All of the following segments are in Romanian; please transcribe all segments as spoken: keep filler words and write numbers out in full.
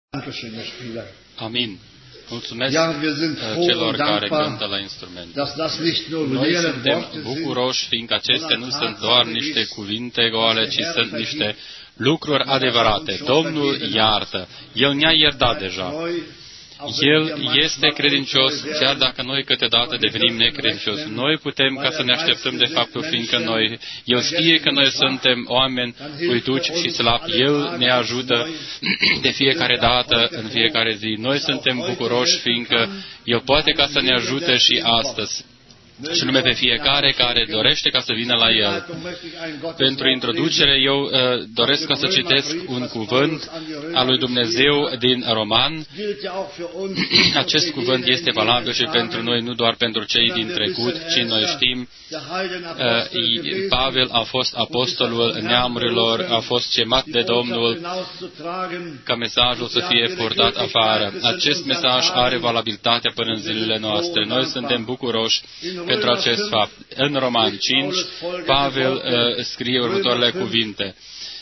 Amin. Mulțumesc celor care cântă la instrument. Noi suntem bucuroși, fiindcă acestea nu sunt doar niște cuvinte goale, ci sunt niște lucruri adevărate. Domnul iartă. El ne-a iertat deja. El este credincios, chiar dacă noi câteodată devenim necredincioși. Noi putem ca să ne așteptăm de faptul, fiindcă noi, El știe că noi suntem oameni uituci și slabi. El ne ajută de fiecare dată, în fiecare zi. Noi suntem bucuroși, fiindcă El poate ca să ne ajute și astăzi. Și nume pe fiecare care dorește ca să vină la El. Pentru introducere, eu uh, doresc ca să citesc un cuvânt al lui Dumnezeu din Roman. Acest cuvânt este valabil și pentru noi, nu doar pentru cei din trecut, ci noi știm, uh, Pavel a fost apostolul neamurilor, a fost chemat de Domnul ca mesajul să fie purtat afară. Acest mesaj are valabilitatea până în zilele noastre. Noi suntem bucuroși pentru acest fapt. În Roman cinci, Pavel uh, scrie următoarele cuvinte.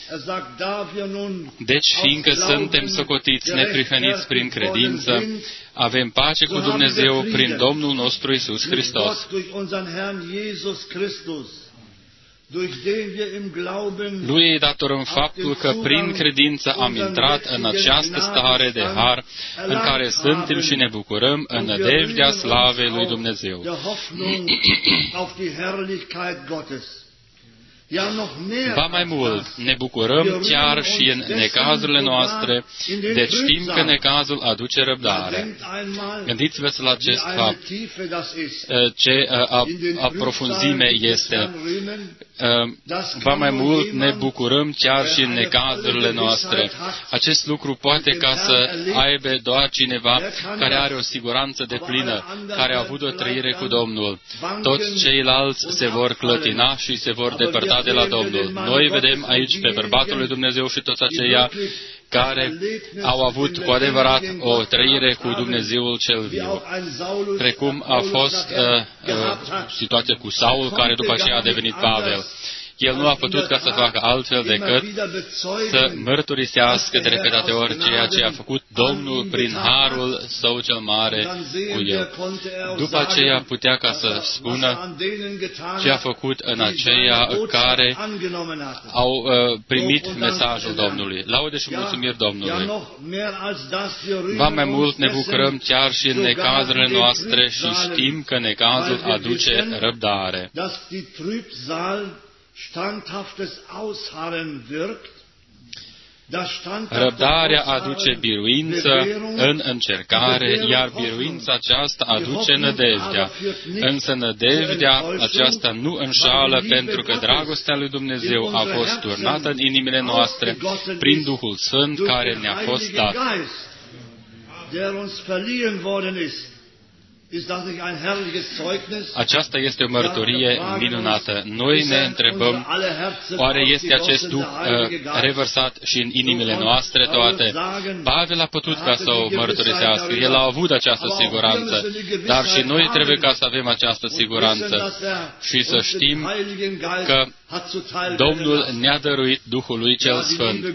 Deci, fiindcă suntem socotiți neprihăniți prin credință, avem pace cu Dumnezeu prin Domnul nostru Iisus Hristos. Lui îi datorăm faptul că prin credință am intrat în această stare de har în care suntem și ne bucurăm în nădejdea slavei lui Dumnezeu. Ba mai mult, ne bucurăm chiar și în necazurile noastre, deci știm că necazul aduce răbdare. Gândiți-vă la acest fapt, ce aprofunzime este. Ba mai mult, ne bucurăm chiar și în necazurile noastre. Acest lucru poate ca să aibă doar cineva care are o siguranță deplină, care a avut o trăire cu Domnul. Toți ceilalți se vor clătina și se vor depărta de la Domnul. Noi vedem aici pe bărbatul lui Dumnezeu și toți aceia care au avut cu adevărat o trăire cu Dumnezeul cel viu. Precum a fost uh, uh, situația cu Saul, care după aceea a devenit Pavel. El nu a putut ca să facă altfel decât să mărturisească de repetate ori ceea ce a făcut Domnul prin harul Său cel mare cu el. După aceea putea ca să spună ce a făcut în aceia care au uh, primit mesajul Domnului. Laude și mulțumiri Domnului. Ba mai mult ne bucurăm chiar și în necazurile noastre și știm că necazul aduce răbdare. Răbdarea aduce biruință în încercare, iar biruința aceasta aduce nădejdea. Însă nădejdea aceasta nu înșală, pentru că dragostea lui Dumnezeu a fost turnată în inimile noastre prin Duhul Sfânt care ne-a fost dat. Aceasta este o mărturie minunată. Noi ne întrebăm, oare este acest Duh uh, revărsat și în inimile noastre toate? Pavel a putut ca să o mărturisească. El a avut această siguranță, dar și noi trebuie ca să avem această siguranță și să știm că Domnul ne-a dăruit Duhul lui cel Sfânt.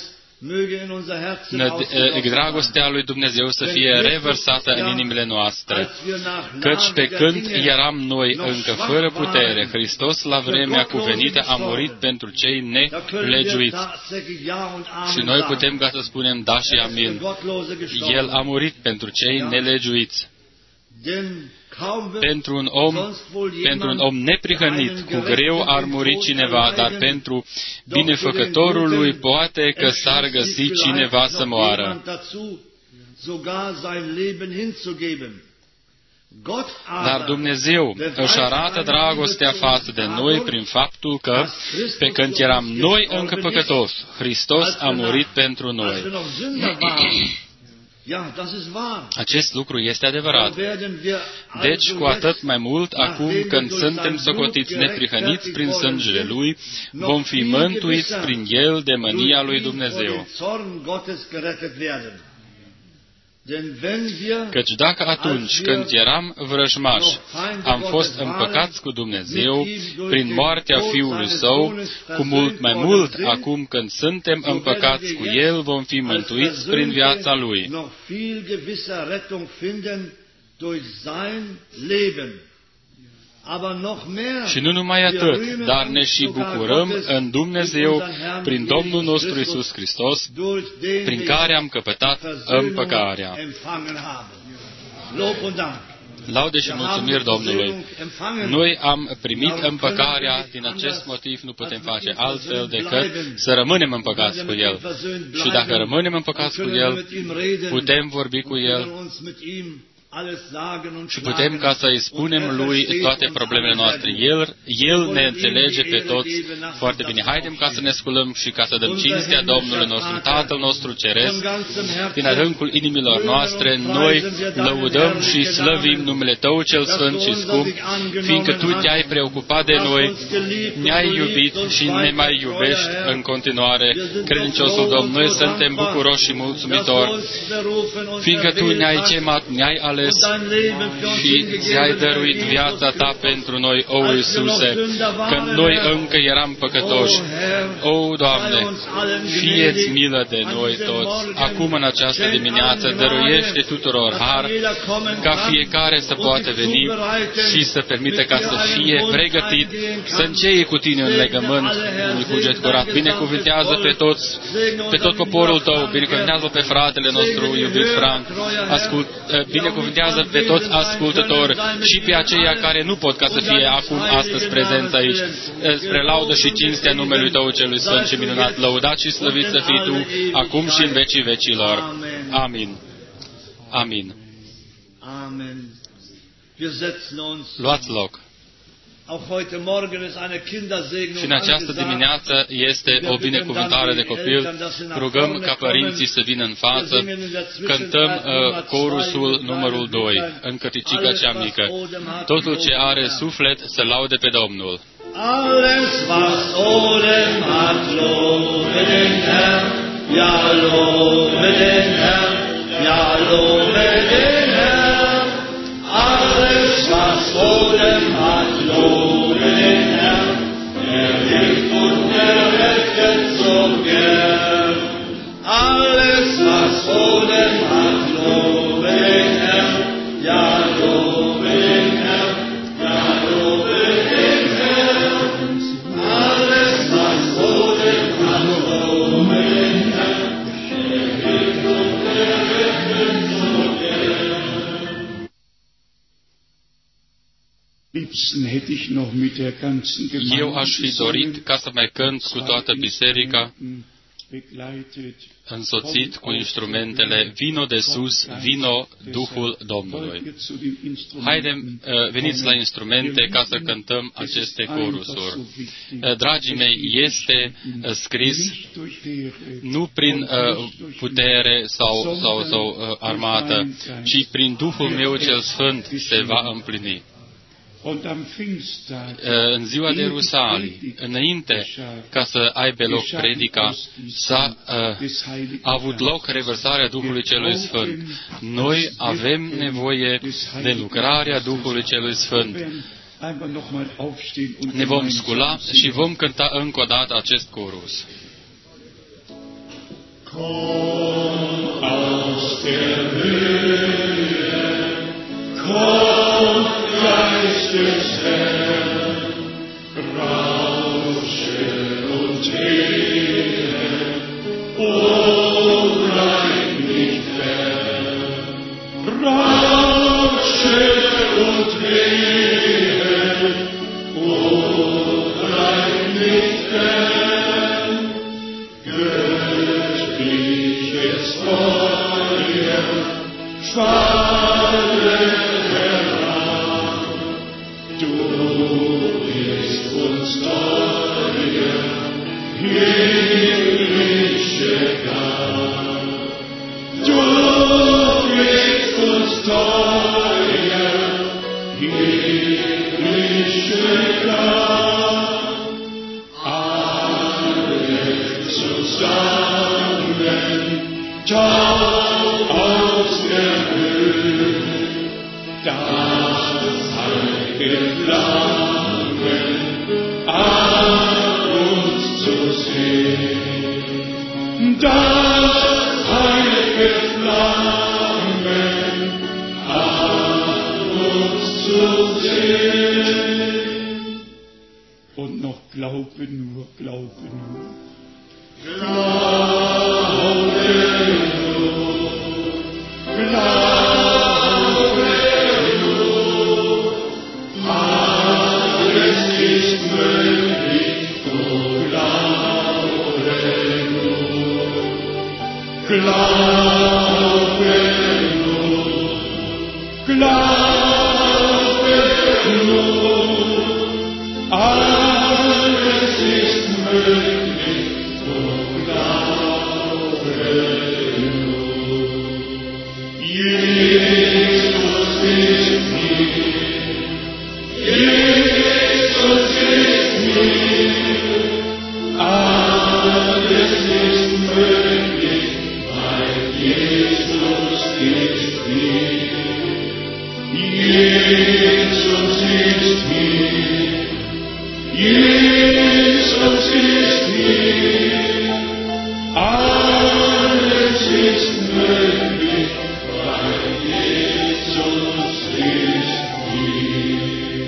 Dragostea lui Dumnezeu să fie revărsată în inimile noastre, căci pe când eram noi încă fără putere, Hristos la vremea cuvenită a murit pentru cei nelegiuiți. Și noi putem ca să spunem da și amin. El a murit pentru cei nelegiuiți. Pentru un om, pentru un om neprihănit, cu greu ar muri cineva, dar pentru binefăcătorul lui poate că s-ar găsi cineva să moară. Dar Dumnezeu își arată dragostea față de noi prin faptul că, pe când eram noi încă păcătoși, Hristos a murit pentru noi. Acest lucru este adevărat. Deci, cu atât mai mult, acum când suntem socotiți neprihăniți prin sângele Lui, vom fi mântuiți prin El de mânia lui Dumnezeu. Căci dacă atunci când eram vrăjmași, am fost împăcați cu Dumnezeu prin moartea Fiului Său, cu mult mai mult acum când suntem împăcați cu El, vom fi mântuiți prin viața Lui. Și nu numai atât, dar ne și bucurăm în Dumnezeu prin Domnul nostru Iisus Hristos, prin care am căpătat împăcarea. Laude și mulțumiri Domnului! Noi am primit împăcarea, din acest motiv nu putem face altfel decât să rămânem împăcați cu El. Și dacă rămânem împăcați cu El, putem vorbi cu El și putem ca să-i spunem Lui toate problemele noastre. El, El ne înțelege pe toți foarte bine. Haidem ca să ne sculăm și ca să dăm cinstea Domnului nostru, Tatăl nostru Ceresc, din adâncul inimilor noastre, noi lăudăm și slăvim numele Tău cel Sfânt și Scump, fiindcă Tu Te-ai preocupat de noi, ne-ai iubit și ne mai iubești în continuare. Credinciosul Domn, noi suntem bucuroși și mulțumitori, fiindcă Tu ne-ai chemat, ne-ai ales și ți-ai dăruit viața Ta pentru noi, o Iisuse, când noi încă eram păcătoși. O, Doamne, fie-ți milă de noi toți. Acum, în această dimineață, dăruiește tuturor har, ca fiecare să poată veni și să permită ca să fie pregătit, să înceie cu Tine un legământ, un cuget curat. Binecuvintează pe toți, pe tot poporul Tău, binecuvintează pe fratele nostru iubit Frank, ascult, binecuvintează pe toți ascultători și pe aceia care nu pot ca să fie acum, astăzi, prezenți aici, spre laudă și cinstea numelui Tău celui Sfânt și minunat, lăudat și slăvit să fii Tu, acum și în vecii vecilor. Amin. Amin. Luați loc. Și în această dimineață este o binecuvântare de copil. Rugăm ca părinții să vină în față. Cântăm uh, corusul numărul doi, în căticica cea mică. Totul ce are suflet să laude pe Domnul. Alles was Odem hat, lobe den Herrn, ja lobe den Herrn, ja lobe den Herrn. Alles was Odem hat, lobe den Herrn, er hilft und er rettet so gern. Alles was Odem hat, lobe den Herrn, ja lobe den Herrn, ja lobe den Herrn. Alles was Odem hat, lobe den Herrn, er hilft und er rettet so gern. Eu aș fi dorit ca să mai cânt cu toată biserica, însoțit cu instrumentele Vino de sus, vino Duhul Domnului. Haidem, veniți la instrumente ca să cântăm aceste corusuri. Dragii mei, este scris nu prin putere sau, sau, sau armată, ci prin Duhul meu cel Sfânt se va împlini. În ziua de Rusalii, înainte ca să aibă loc predica, s-a uh, avut loc revărsarea Duhului Celui Sfânt. Noi avem nevoie de lucrarea Duhului Celui Sfânt. Ne vom scula și vom cânta încă o dată acest corus. Komm aus der Höhe, komm, Geist des Herrn, rausche und wehe, o bleib nicht fern. Rausche und wehe, o bleib nicht fern. Göttliches Feuer, schwalle heran. Du bist uns teuer, himmlische Gab. Du bist uns teuer, himmlische Gab. Alle zusammen, tau aus der Höhe, das heilige Flammen an uns zu sehen. Das heilige Flammen an uns zu sehen. Und noch glaube nur, glaube nur. Glaube nur, glaube nur, alles ist möglich, oh glaube nur, glaube nur, glaube nur, alles ist möglich. Jesus ist hier, Jesus ist hier, alles ist möglich, weil Jesus ist hier. Jesus ist hier, Jesus ist hier, alles ist möglich, weil Jesus ist hier.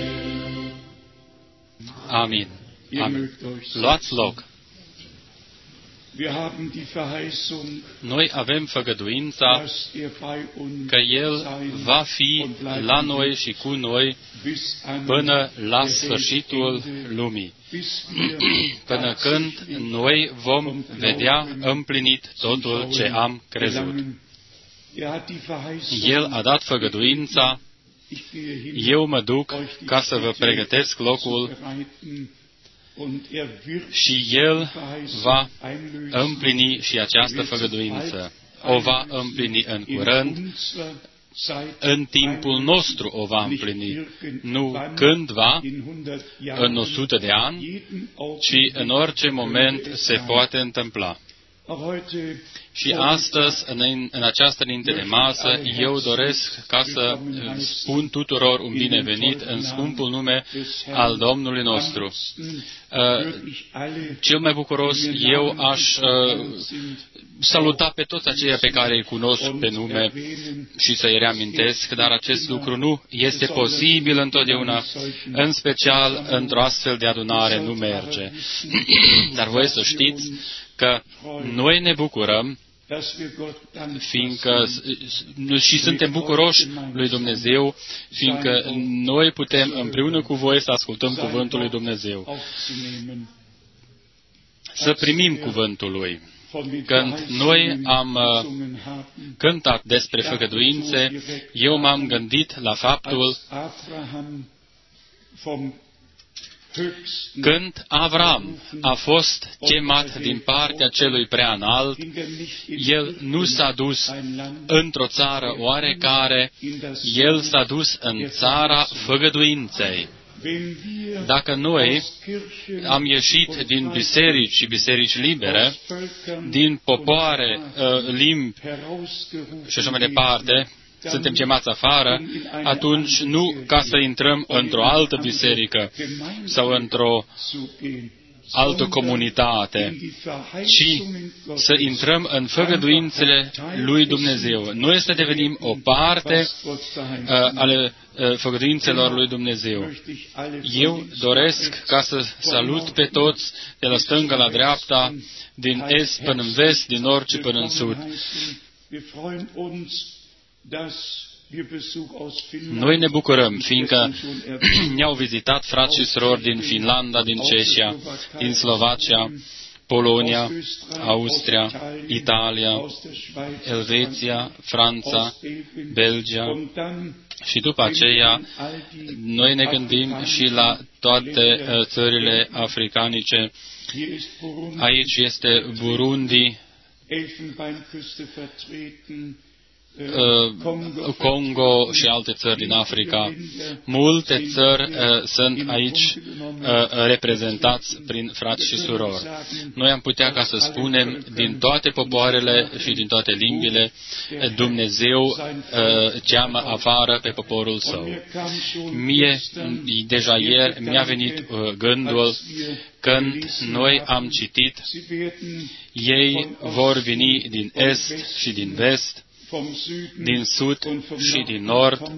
Amin. Ihr Amin. mögt euch Luați loc. Wir haben die Verheißung, Noi avem făgăduința dass er bei uns că El sein va fi und bleiben la noi wird și cu noi bis an până la der sfârșitul Weltende, lumii, bis wir până când tatsächlich noi vom vedea împlinit totul ce am crezut. gelangen. Er hat die Verheißung, El a dat făgăduința, ich gehe hin, eu mă duc euch die ca să vă Städte pregătesc locul zu bereiten, und er wird și die El Verheißung va einlösen. împlini și această făgăduință. O va împlini în curând, în timpul nostru o va împlini, nu cândva, în o sută de ani, ci în orice moment se poate întâmpla. Și astăzi, în, în această dinte de masă, eu doresc ca să spun tuturor un binevenit în scumpul nume al Domnului nostru. Uh, cel mai bucuros, eu aș uh, saluta pe toți aceia pe care îi cunosc pe nume și să-i reamintesc, dar acest lucru nu este posibil întotdeauna, în special într-o astfel de adunare nu merge. Dar voi să știți că noi ne bucurăm, fiindcă și suntem bucuroși lui Dumnezeu, fiindcă noi putem împreună cu voi să ascultăm cuvântul lui Dumnezeu, să primim cuvântul lui. Când noi am cântat despre făgăduințe, eu m-am gândit la faptul când Avram a fost chemat din partea celui prea înalt, el nu s-a dus într-o țară oarecare, el s-a dus în țara făgăduinței. Dacă noi am ieșit din biserici și biserici libere, din popoare, limbi și așa mai departe, suntem chemați afară, atunci nu ca să intrăm într-o altă biserică sau într-o altă comunitate, ci să intrăm în făgăduințele lui Dumnezeu. Noi să devenim o parte uh, ale uh, făgăduințelor lui Dumnezeu. Eu doresc ca să salut pe toți de la stânga la dreapta, din est până în vest, din nord și până în sud. Noi ne bucurăm, fiindcă ne-au vizitat frați și surori din Finlanda, din Ceșia, din Slovacia, Polonia, Austria, Italia, Elveția, Franța, Belgia și după aceea noi ne gândim și la toate țările africanice. Aici este Burundi, Congo și alte țări din Africa. Multe țări uh, sunt aici uh, reprezentați prin frați și surori. Noi am putea ca să spunem, din toate popoarele și din toate limbile, Dumnezeu uh, cheamă afară pe poporul Său. Mie, deja ieri, mi-a venit uh, gândul când noi am citit, ei vor veni din est și din vest, din sud și din nord,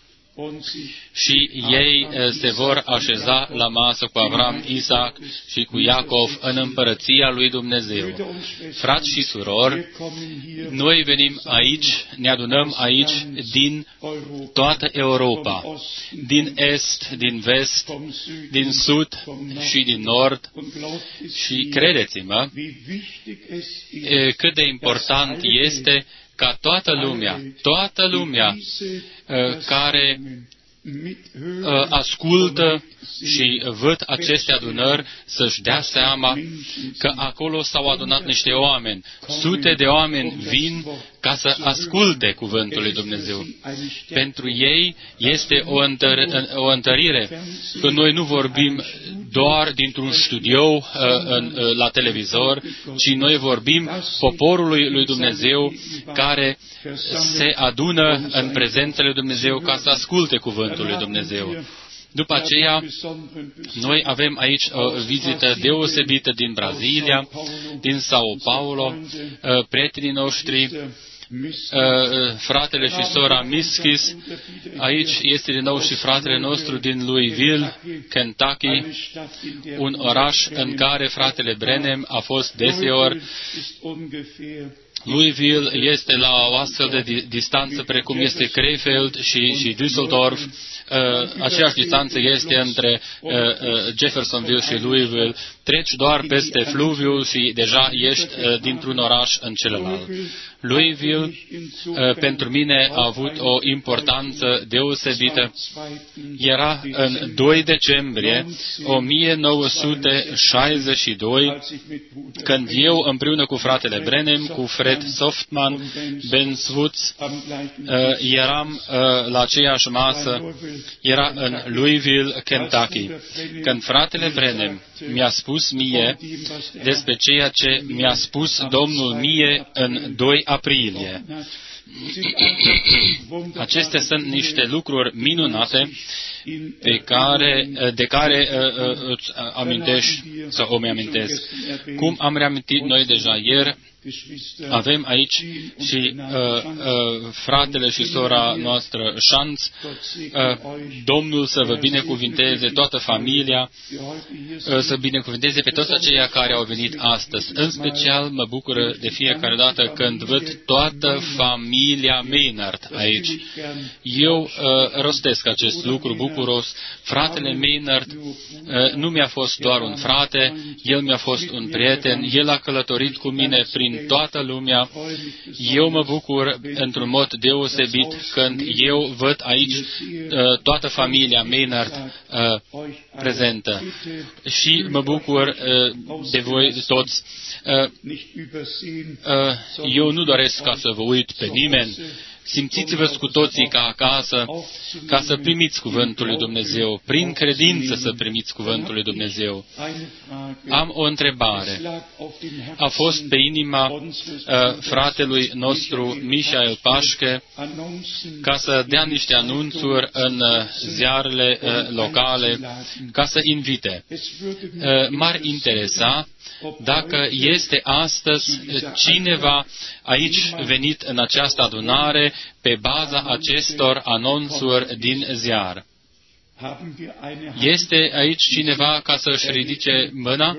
și ei se vor așeza la masă cu Avram, Isaac și cu Iacov în împărăția lui Dumnezeu. Frați și surori, noi venim aici, ne adunăm aici din toată Europa, din est, din vest, din sud și din nord, și credeți-mă cât de important este ca toată lumea, toată lumea care ascultă și văd aceste adunări să-și dea seama că acolo s-au adunat niște oameni. Sute de oameni vin ca să asculte cuvântul lui Dumnezeu. Pentru ei este o, întăr- o întărire că noi nu vorbim doar dintr-un studio la televizor, ci noi vorbim poporului lui Dumnezeu care se adună în prezența lui Dumnezeu ca să asculte cuvântul lui Dumnezeu. După aceea, noi avem aici o vizită deosebită din Brazilia, din São Paulo, prietenii noștri, fratele și sora Miskis. Aici este din nou și fratele nostru din Louisville, Kentucky, un oraș în care fratele Branham a fost deseori. Louisville este la o astfel de distanță precum este Krefeld și, și Düsseldorf. Uh, aceeași distanță este între uh, uh, Jeffersonville și Louisville. Treci doar peste fluviu și deja ești uh, dintr-un oraș în celălalt. Louisville uh, pentru mine a avut o importanță deosebită. Era în doi decembrie o mie nouă sute șaizeci și doi când eu împreună cu fratele Branham, cu Fred Softman, Ben Swoots, uh, eram uh, la aceeași masă. Era în Louisville, Kentucky, când fratele Branham mi-a spus mie despre ceea ce mi-a spus Domnul mie în doi aprilie. Acestea sunt niște lucruri minunate pe care, de care uh, îți amintești sau o mi-amintesc. Cum am reamintit noi deja ieri, avem aici și uh, uh, fratele și sora noastră Șanț. Uh, Domnul să vă binecuvinteze toată familia, uh, să binecuvinteze pe toți aceia care au venit astăzi. În special mă bucură de fiecare dată când văd toată familia Maynard aici. Eu uh, rostesc acest lucru bucuros. Fratele Maynard uh, nu mi-a fost doar un frate, el mi-a fost un prieten, el a călătorit cu mine prin toată lumea. Eu mă bucur într-un mod deosebit când eu văd aici uh, toată familia Maynard uh, prezentă. Și mă bucur uh, de voi toți. Uh, uh, eu nu doresc ca să vă uit pe nimeni. Simțiți-vă cu toții ca acasă, ca să primiți cuvântul lui Dumnezeu, prin credință să primiți cuvântul lui Dumnezeu. Am o întrebare. A fost pe inima uh, fratelui nostru Michael Pașche ca să dea niște anunțuri în uh, ziarele uh, locale, ca să invite. Uh, m-ar interesa dacă este astăzi cineva aici venit în această adunare pe baza acestor anunțuri din ziar. Este aici cineva ca să își ridice mâna?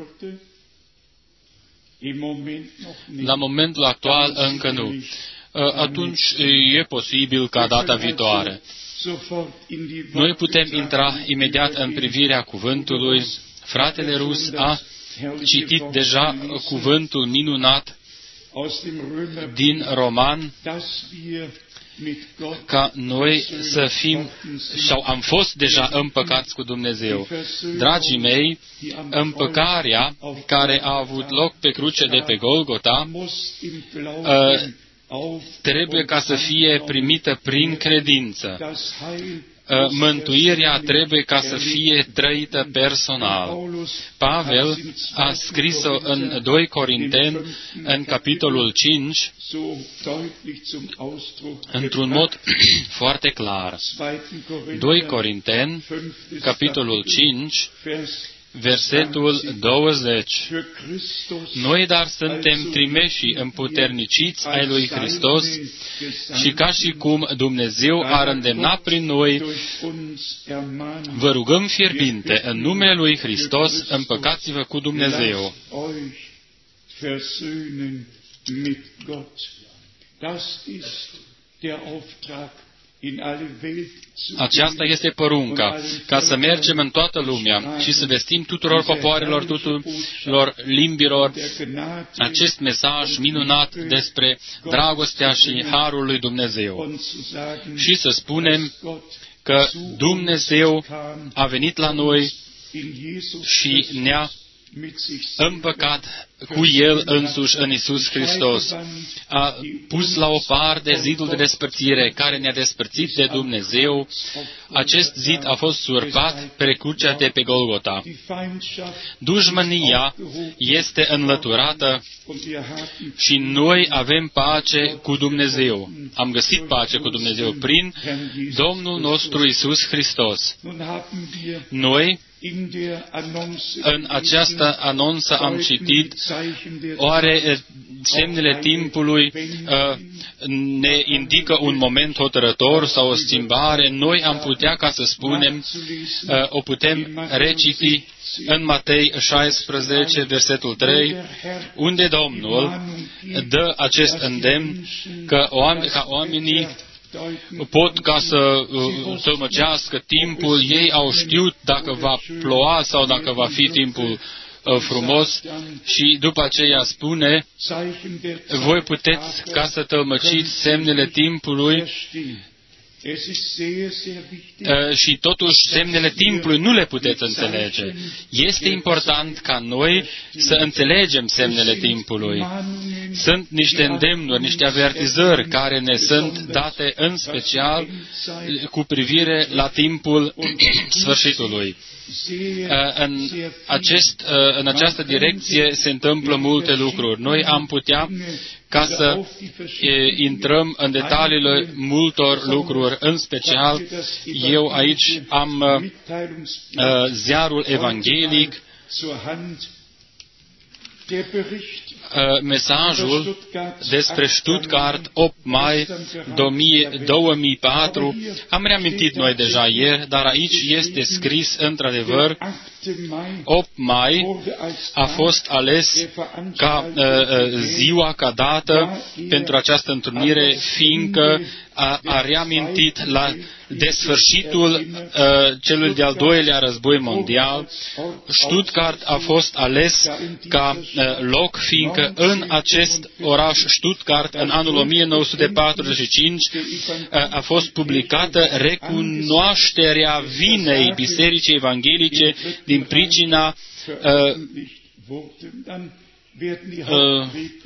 La momentul actual încă nu. Atunci e posibil ca data viitoare. Noi putem intra imediat în privirea cuvântului. Fratele Rus a citit deja cuvântul minunat din Roman, ca noi să fim, sau am fost deja împăcați cu Dumnezeu. Dragii mei, împăcarea care a avut loc pe cruce de pe Golgota trebuie ca să fie primită prin credință. Mântuirea trebuie ca să fie trăită personal. Pavel a scris-o în doi Corinteni, în capitolul cinci, într-un mod foarte clar. doi Corinteni, capitolul cinci, versetul douăzeci. Noi dar suntem trimeși împuterniciți ai lui Hristos și ca și cum Dumnezeu ar îndemna prin noi, vă rugăm fierbinte în numele lui Hristos, împăcați-vă cu Dumnezeu. Aceasta este porunca, ca să mergem în toată lumea și să vestim tuturor popoarelor, tuturor limbilor acest mesaj minunat despre dragostea și harul lui Dumnezeu. Și să spunem că Dumnezeu a venit la noi și ne-a împăcat cu El însuși în Iisus Hristos. A pus la o parte zidul de despărțire care ne-a despărțit de Dumnezeu. Acest zid a fost surpat pe crucea de pe Golgota. Dușmânia este înlăturată și noi avem pace cu Dumnezeu. Am găsit pace cu Dumnezeu prin Domnul nostru Iisus Hristos. Noi, în această anunță am citit, oare semnele timpului uh, ne indică un moment hotărător sau o schimbare? Noi am putea, ca să spunem, uh, o putem reciti în Matei șaisprezece, versetul trei, unde Domnul dă acest îndemn că oameni, ca oamenii pot ca să uh, tălmăcească timpul, ei au știut dacă va ploua sau dacă va fi timpul uh, frumos și după aceea spune, voi puteți ca să tălmăciți semnele timpului uh, și totuși semnele timpului nu le puteți înțelege. Este important ca noi să înțelegem semnele timpului. Sunt niște îndemnuri, niște avertizări care ne sunt date în special cu privire la timpul sfârșitului. În, acest, în această direcție se întâmplă multe lucruri. Noi am putea ca să e, intrăm în detaliile multor lucruri. În special, eu aici am uh, ziarul evanghelic, mesajul despre Stuttgart, opt mai două mii patru. Am reamintit noi deja ieri, dar aici este scris într-adevăr, opt mai a fost ales ca uh, ziua, ca dată pentru această întrunire, fiindcă a, a reamintit la desfârșitul uh, celui de-al doilea război mondial. Stuttgart a fost ales ca uh, loc, fiindcă în acest oraș Stuttgart, în anul o mie nouă sute patruzeci și cinci, uh, a fost publicată recunoașterea vinei Bisericii Evanghelice din pricina uh, uh,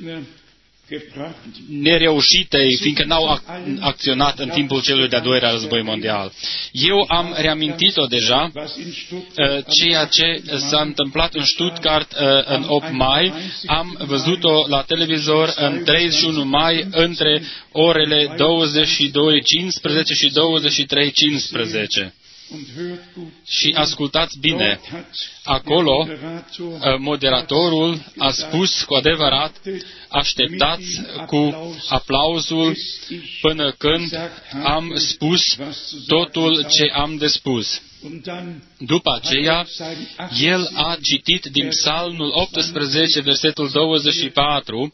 nereușitei, fiindcă n-au acționat în timpul celui de-al doilea război mondial. Eu am reamintit-o deja, ceea ce s-a întâmplat în Stuttgart în opt mai, am văzut-o la televizor în treizeci și unu mai între orele douăzeci și doi cincisprezece și douăzeci și trei cincisprezece. Și ascultați bine, acolo moderatorul a spus cu adevărat, așteptați cu aplauzul până când am spus totul ce am de spus. După aceea, el a citit din Psalmul optsprezece, versetul douăzeci și patru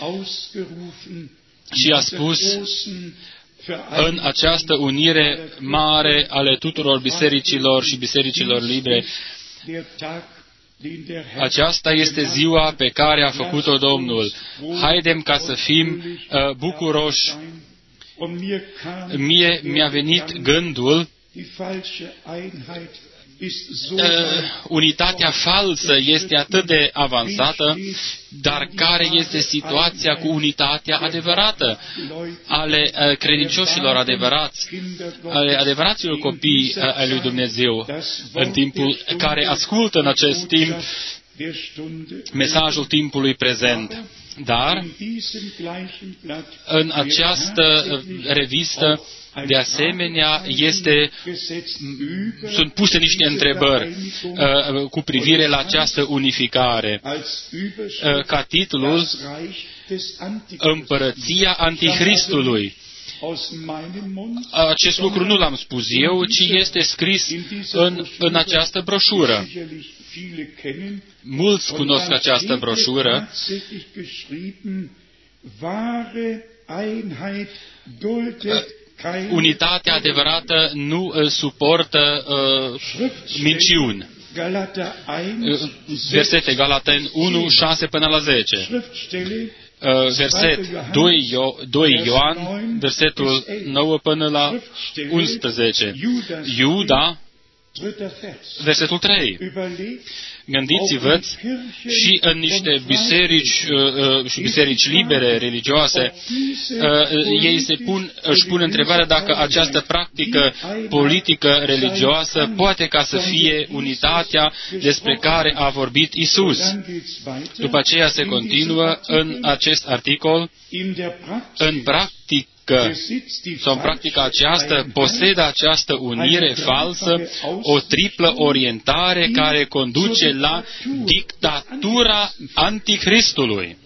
și a spus, în această unire mare ale tuturor bisericilor și bisericilor libre, aceasta este ziua pe care a făcut-o Domnul. Haidem ca să fim uh, bucuroși. Mie mi-a venit gândul uh, unitatea falsă este atât de avansată, dar care este situația cu unitatea adevărată ale uh, credincioșilor adevărați, ale adevăraților copii uh, ai lui Dumnezeu, în timpul care ascultă în acest timp mesajul timpului prezent. Dar în această revistă, de asemenea, este, sunt puse niște întrebări uh, cu privire la această unificare. Uh, ca titlul, Împărăția Antichristului. Acest lucru nu l-am spus eu, ci este scris în, în această broșură. Mulți cunosc această broșură. Unitatea adevărată nu uh, suportă uh, minciuni. Versete Galateni unu, șase până la zece. Uh, verset doi Ioan, versetul nouă până la unsprezece. Iuda, versetul trei. Gândiți-vă și în niște biserici uh, și biserici libere, religioase, uh, ei se pun, își pun întrebarea dacă această practică politică religioasă poate ca să fie unitatea despre care a vorbit Isus. După aceea se continuă în acest articol, în practică, că, sau în practica aceasta, posedă această unire falsă o triplă orientare care conduce la dictatura Antichristului.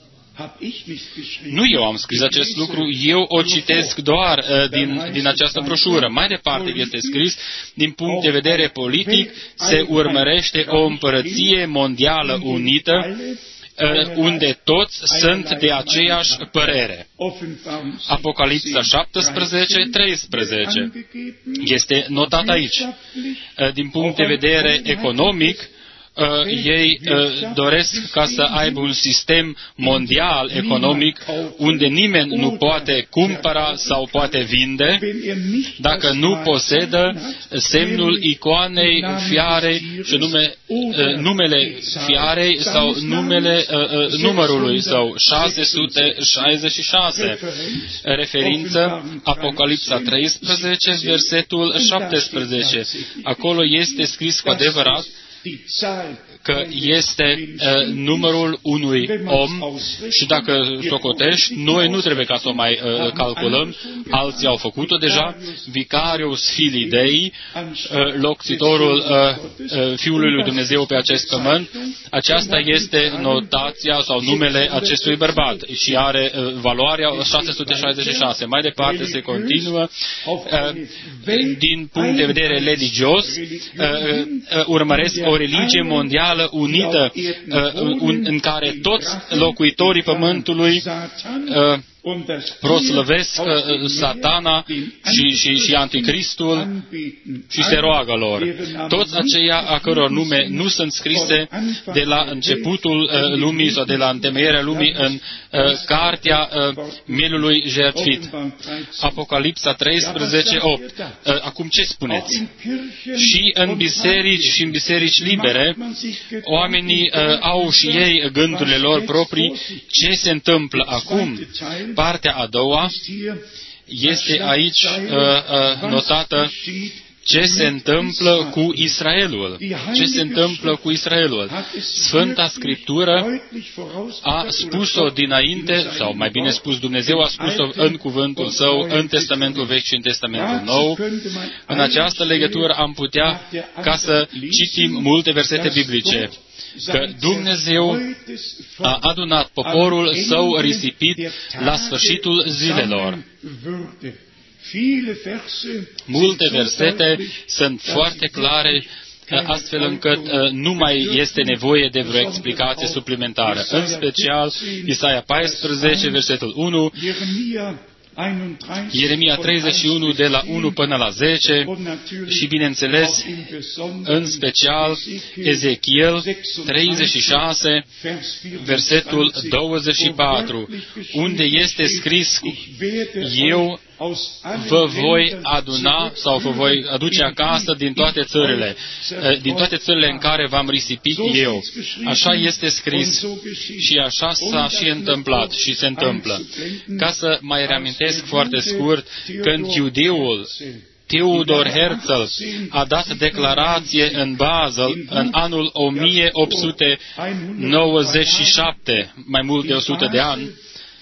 Nu eu am scris acest lucru, eu o citesc doar uh, din, din această broșură. Mai departe este scris, din punct de vedere politic, se urmărește o împărăție mondială unită, unde toți sunt de aceeași părere. Apocalipsa șaptesprezece, treisprezece este notat aici. Din punct de vedere economic, ei doresc ca să aibă un sistem mondial economic unde nimeni nu poate cumpăra sau poate vinde dacă nu posedă semnul icoanei fiarei și nume, numele fiarei sau numele numărului său șase sute șaizeci și șase. Referință Apocalipsa treisprezece, versetul șaptesprezece. Acolo este scris cu adevărat că este uh, numărul unui om și dacă socotești, noi nu trebuie ca să o mai uh, calculăm, alții au făcut-o deja, Vicarius Filii Dei, uh, locțitorul uh, uh, Fiului lui Dumnezeu pe acest pământ, aceasta este notația sau numele acestui bărbat și are uh, valoarea șase sute șaizeci și șase. Mai departe se continuă, uh, din punct de vedere religios, uh, uh, urmăresc o religie mondială unită, uh, în care toți locuitorii pământului uh, proslăvesc uh, Satana și, și, și Anticristul și se roagă lor. Toți aceia a căror nume nu sunt scrise de la începutul uh, lumii sau de la întemeierea lumii în uh, cartea uh, mielului jertfit. Apocalipsa treisprezece, opt. Uh, acum ce spuneți? Și în biserici și în biserici libere, oamenii uh, au și ei gândurile lor proprii. Ce se întâmplă acum? Partea a doua este aici uh, uh, notată ce se întâmplă cu Israelul. Ce se întâmplă cu Israelul? Sfânta Scriptură a spus-o dinainte, sau mai bine spus, Dumnezeu a spus-o în cuvântul Său, în Testamentul Vechi și în Testamentul Nou. În această legătură am putea ca să citim multe versete biblice, că Dumnezeu a adunat poporul Său risipit la sfârșitul zilelor. Multe versete sunt foarte clare, astfel încât nu mai este nevoie de vreo explicație suplimentară. În special, Isaia paisprezece, versetul unu, Ieremia treizeci și unu, de la unu până la zece și, bineînțeles, în special, Ezechiel treizeci și șase, versetul douăzeci și patru, unde este scris, eu vă voi aduna sau vă voi aduce acasă din toate țările, din toate țările în care v-am risipit eu. Așa este scris și așa s-a și întâmplat și se întâmplă. Ca să mai reamintesc foarte scurt, când iudeul Theodor Herzl a dat declarație în Basel în anul o mie opt sute nouăzeci și șapte, mai mult de o sută de ani,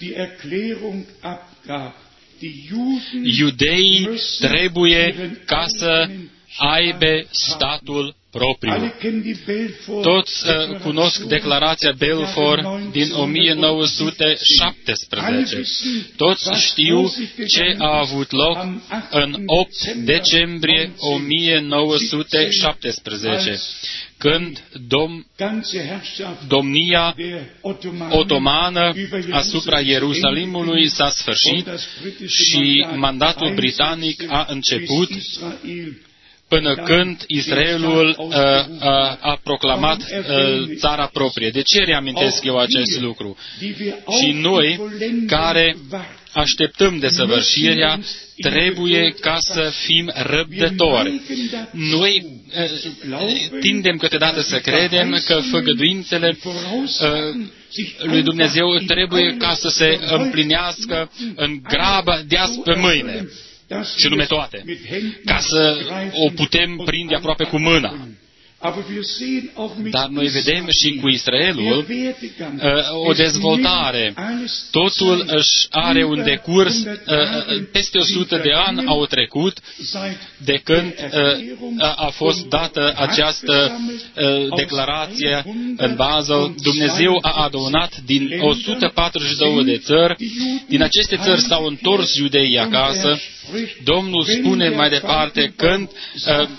iudeii trebuie ca să aibă statul propriu. Toți uh, cunosc declarația Balfour din o mie nouă sute șaptesprezece. Toți știu ce a avut loc în opt decembrie o mie nouă sute șaptesprezece, când dom, domnia otomană asupra Ierusalimului s-a sfârșit și mandatul britanic a început, până când Israelul uh, uh, a proclamat uh, țara proprie. De ce reamintesc eu acest lucru? Și noi, care așteptăm desăvârșirea, trebuie ca să fim răbdători. Noi uh, tindem câteodată să credem că făgăduințele uh, lui Dumnezeu trebuie ca să se împlinească în grabă de azi pe mâine. Și nume toate, ca să o putem prinde aproape cu mâna. Dar noi vedem și cu Israelul o dezvoltare. Totul își are un decurs, peste o sută de ani au trecut de când a fost dată această declarație în Basel. Dumnezeu a adunat din o sută patruzeci și două de țări. Din aceste țări s-au întors iudeii acasă. Domnul spune mai departe, când uh,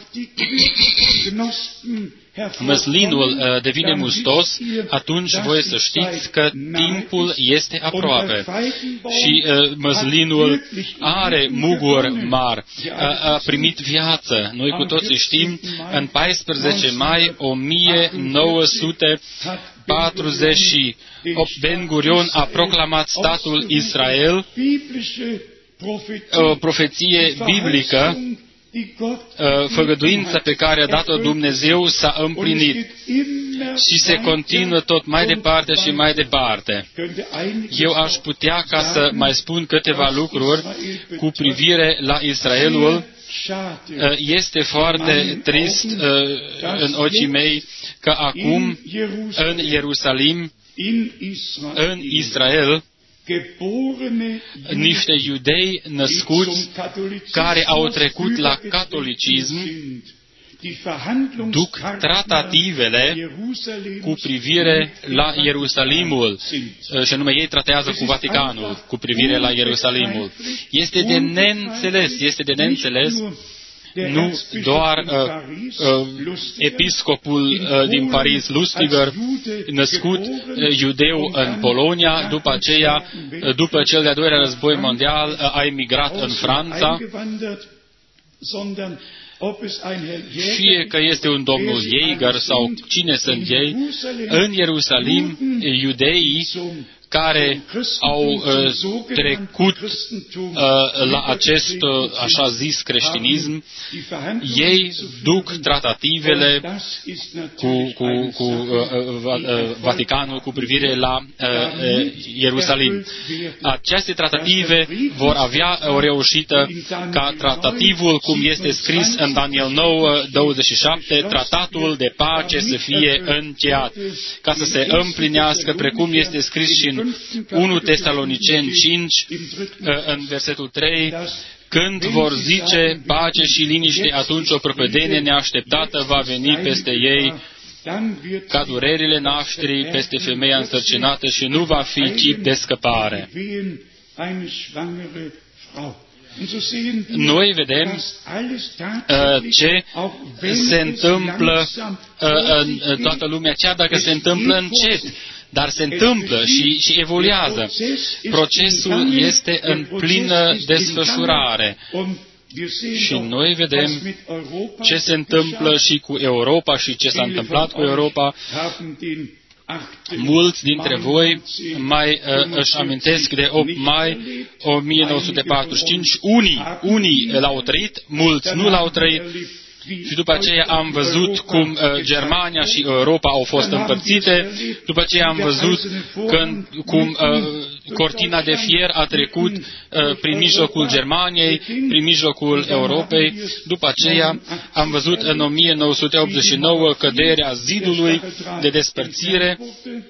măslinul uh, devine mustos, atunci voi să știți că timpul este aproape. Și uh, măslinul are muguri mari, a, a primit viață. Noi cu toții știm, în paisprezece mai o mie nouă sute patruzeci și opt, Ben Gurion a proclamat statul Israel. O profeție biblică, făgăduința pe care a dat-o Dumnezeu s-a împlinit și se continuă tot mai departe și mai departe. Eu aș putea ca să mai spun câteva lucruri cu privire la Israelul. Este foarte trist în ochii mei că acum în Ierusalim, în Israel, niște iudei născuți care au trecut la catolicism duc tratativele cu privire la Ierusalimul și anume ei tratează cu Vaticanul cu privire la Ierusalimul. Este de neînțeles, este de neînțeles nu doar uh, uh, episcopul uh, din Paris, Lustiger, născut uh, iudeu în Polonia, după aceea, uh, după cel de-al doilea război mondial, uh, a emigrat în Franța. Fie că este un domnul Jäger sau cine sunt ei, în Ierusalim, iudeii care au uh, trecut uh, la acest uh, așa zis creștinism, ei duc tratativele cu, cu, cu uh, uh, Vaticanul cu privire la uh, Ierusalim. Aceste tratative vor avea o reușită ca tratativul, cum este scris în Daniel nouă, douăzeci și șapte, tratatul de pace să fie încheiat, ca să se împlinească, precum este scris și în unu Tesaloniceni cinci, în versetul trei, când vor zice pace și liniște, atunci o prăpădenie neașteptată va veni peste ei, ca durerile nașterii peste femeia însărcinată și nu va fi chip de scăpare. Noi vedem uh, ce se întâmplă uh, în toată lumea, chiar dacă se întâmplă încet, dar se întâmplă și, și evoluează. Procesul este în plină desfășurare. Și noi vedem ce se întâmplă și cu Europa și ce s-a întâmplat cu Europa. Mulți dintre voi mai uh, își amintesc de opt mai o mie nouă sute patruzeci și cinci. Unii, unii l-au trăit, mulți nu l-au trăit. Și după aceea am văzut cum uh, Germania și Europa au fost împărțite. După aceea am văzut când, cum uh, cortina de fier a trecut uh, prin mijlocul Germaniei, prin mijlocul Europei. După aceea am văzut în o mie nouă sute optzeci și nouă căderea zidului de despărțire.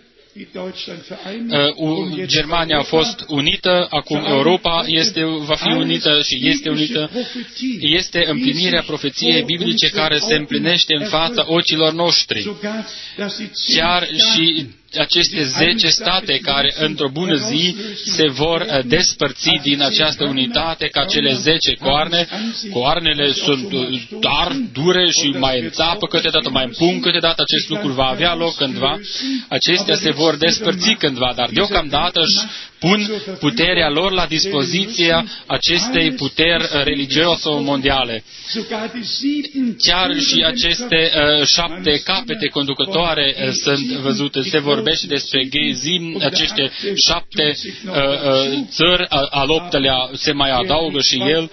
Uh, Germania a fost unită, acum Europa este, va fi unită și este unită. Este împlinirea profeției biblice care se împlinește în fața ochilor noștri. Chiar și aceste zece state care într-o bună zi se vor despărți din această unitate ca cele zece coarne. Coarnele sunt tari, dure și mai înțapă câteodată, mai împung câteodată. Acest lucru va avea loc cândva. Acestea se vor despărți cândva, dar deocamdată își pun puterea lor la dispoziția acestei puteri religioase mondiale. Chiar și aceste uh, șapte capete conducătoare uh, sunt văzute. Se vorbește despre Gezim, aceste șapte uh, uh, țări, al optelea se mai adaugă și el.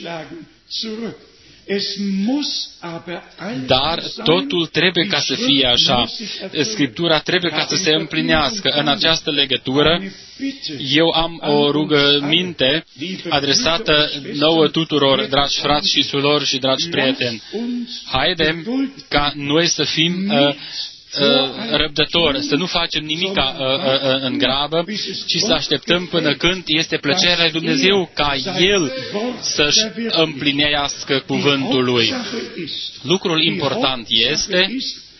Dar totul trebuie ca să fie așa. Scriptura trebuie ca să se împlinească. În această legătură, eu am o rugăminte adresată nouă tuturor, dragi frați și surori și dragi prieteni. Haidem ca noi să fim uh, răbdători, să nu facem nimic uh, uh, în grabă, ci să așteptăm până când este plăcerea lui Dumnezeu ca El să-și împlinească cuvântul Lui. Lucrul important este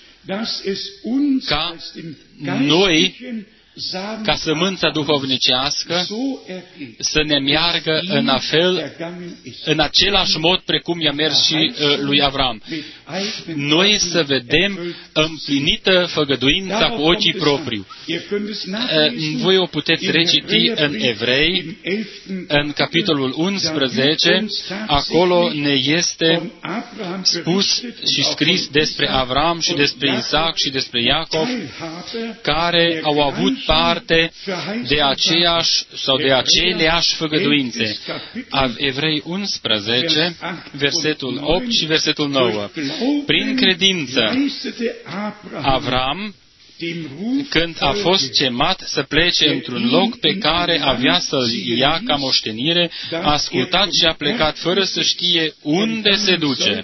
ca noi, ca sămânța duhovnicească, să ne meargă în a fel, în același mod precum i-a mers și uh, lui Avram. Noi să vedem împlinită făgăduința cu ochii proprii. Uh, voi o puteți reciti în Evrei, în capitolul unsprezece, acolo ne este spus și scris despre Avram și despre Isaac și despre Iacov, care au avut parte de aceeași sau de aceleași făgăduințe. Evrei unsprezece, versetul opt și versetul nouă. Prin credință, Avram, când a fost chemat să plece într-un loc pe care avea să-l ia ca moștenire, a ascultat și a plecat fără să știe unde se duce.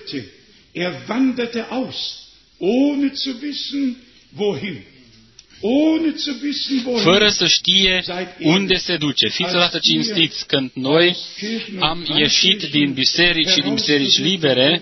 Fără să știe unde se duce. Fiți odată cinstiți, când noi am ieșit din biserici și din biserici libere,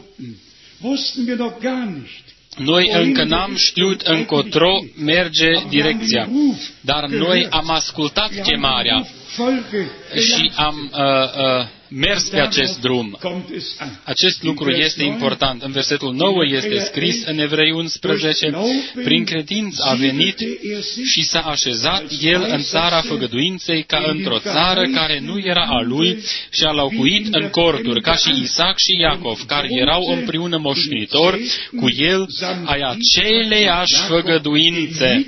noi încă n-am știut încotro merge direcția, dar noi am ascultat chemarea și am uh, uh, mers pe acest drum. Acest lucru este important. În versetul nouă este scris în Evrei unsprezece, prin credință a venit și s-a așezat el în țara făgăduinței ca într-o țară care nu era a lui și a locuit în corturi, ca și Isaac și Iacov, care erau împreună moștenitori cu el ai aceleiași făgăduințe.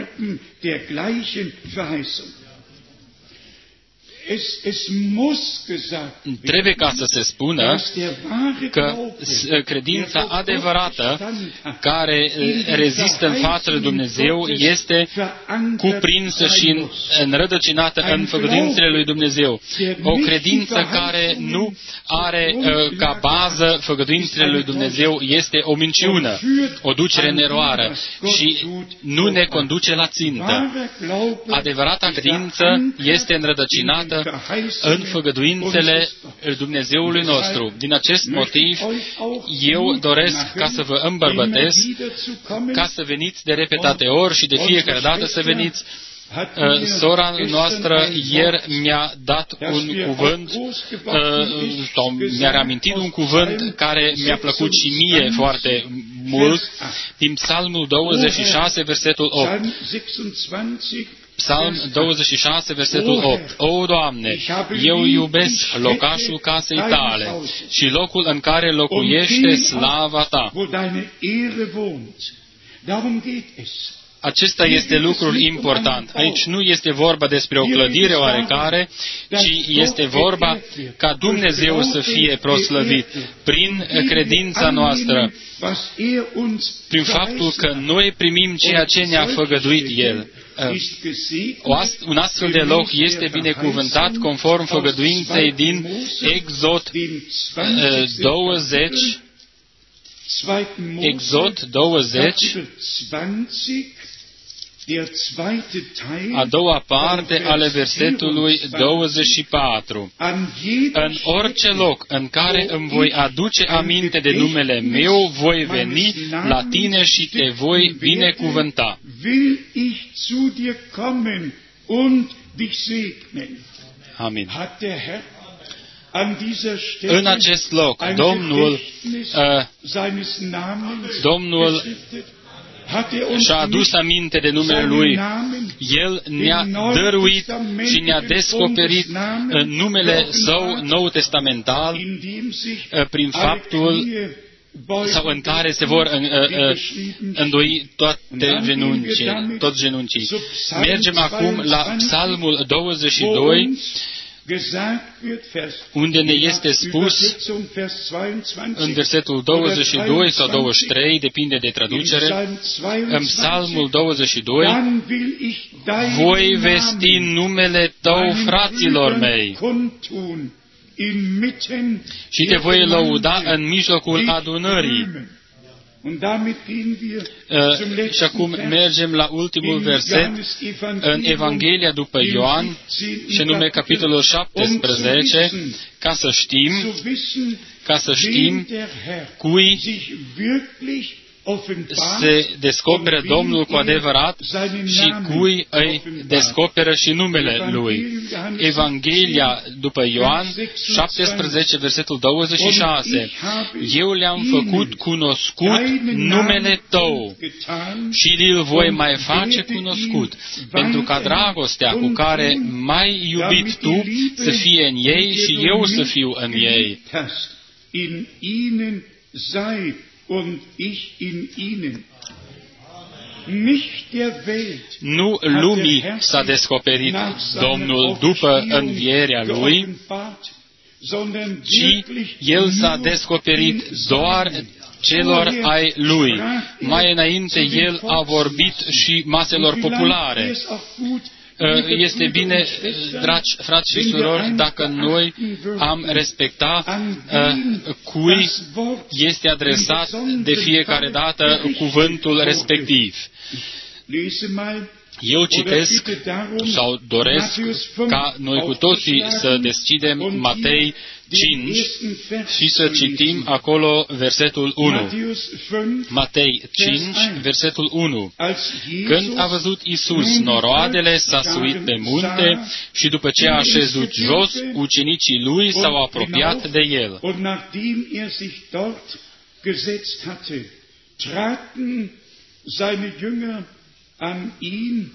Trebuie ca să se spună că credința adevărată care rezistă în fața lui Dumnezeu este cuprinsă și înrădăcinată în făgăduințele lui Dumnezeu. O credință care nu are ca bază făgăduințele lui Dumnezeu este o minciună, o ducere în eroare și nu ne conduce la țintă. Adevărata credință este înrădăcinată în făgăduințele Dumnezeului nostru. Din acest motiv, eu doresc ca să vă îmbărbătesc, ca să veniți de repetate ori și de fiecare dată să veniți. Uh, sora noastră ieri mi-a dat un cuvânt, uh, sau mi-a reamintit un cuvânt care mi-a plăcut și mie foarte mult, din Psalmul douăzeci și șase, versetul opt. Psalm douăzeci și șase, versetul opt. O, Doamne, eu iubesc locașul casei Tale și locul în care locuiește slava Ta. Acesta este lucrul important. Aici nu este vorba despre o clădire oarecare, ci este vorba ca Dumnezeu să fie proslăvit prin credința noastră, prin faptul că noi primim ceea ce ne-a făgăduit El. Un astfel de loc este binecuvântat conform făgăduinței din Exod douăzeci, Exod douăzeci, a doua parte ale versetului douăzeci și patru. În orice loc în care îmi voi aduce aminte de numele meu, voi veni la tine și te voi binecuvânta. Amin. În acest loc, Domnul, uh, Domnul și-a adus aminte de numele Lui. El ne-a dăruit și ne-a descoperit numele Său nou testamental prin faptul sau în care se vor îndoi toate genuncii, toți genuncii. Mergem acum la Psalmul douăzeci și doi, unde ne este spus în versetul douăzeci și doi sau douăzeci și trei, depinde de traducere, în Psalmul douăzeci și doi, voi vesti numele Tău fraților mei și te voi lăuda în mijlocul adunării. Uh, și acum mergem la ultimul verset în Evanghelia după Ioan, și anume capitolul șaptesprezece, ca să știm, ca să știm cui se descoperă Domnul cu adevărat și cui îi descoperă și numele Lui. Evanghelia după Ioan șaptesprezece, versetul douăzeci și șase. Eu le-am făcut cunoscut numele Tău și îl voi mai face cunoscut, pentru ca dragostea cu care m-ai iubit Tu să fie în ei și eu să fiu în ei. Und ich in ihnen. Nu lumii s-a descoperit Domnul după învierea Lui, ci El s-a descoperit doar celor ai Lui. Mai înainte El a vorbit și maselor populare. Este bine, dragi frați și surori, dacă noi am respecta uh, cui este adresat de fiecare dată cuvântul respectiv. Eu citesc sau doresc ca noi cu toții să deschidem Matei cinci și să citim acolo versetul unu. Matei cinci, versetul unu. Când a văzut Iisus noroadele, s-a suit pe munte și după ce a așezut jos, ucenicii Lui s-au apropiat de El. An ihn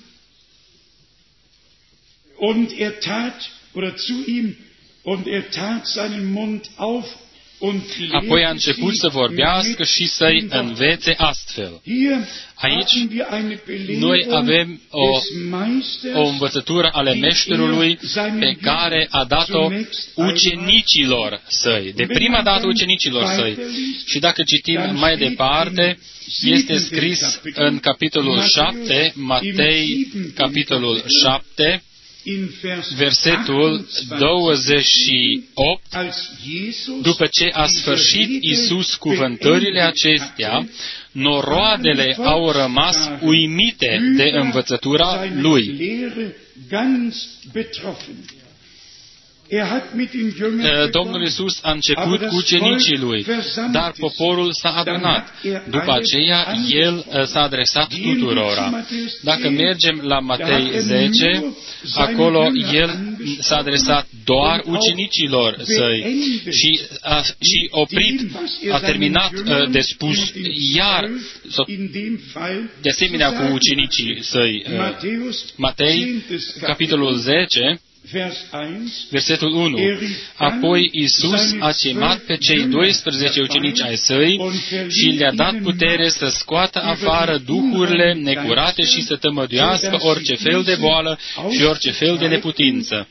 und er tat oder zu ihm und er tat seinen Mund auf und apoi a început să vorbească și să-i învețe astfel. Aici noi avem o, o învățătură ale meșterului pe care a dat-o ucenicilor săi, de prima dată ucenicilor săi. Și dacă citim mai departe, este scris în capitolul șapte, Matei, capitolul șapte, versetul douăzeci și opt, după ce a sfârșit Iisus cuvântările acestea, noroadele au rămas uimite de învățătura Lui. Domnul Iisus a început cu ucenicii Lui, dar poporul s-a adunat. După aceea, El s-a adresat tuturora. Dacă mergem la Matei zece, acolo El s-a adresat doar ucenicilor Săi și a și oprit, a terminat de spus, iar de asemenea cu ucenicii Săi. Matei, capitolul zece, Versetul unu. Apoi Iisus a chemat pe cei doisprezece ucenici ai săi și le-a dat putere să scoată afară duhurile necurate și să tămăduiască orice fel de boală și orice fel de neputință.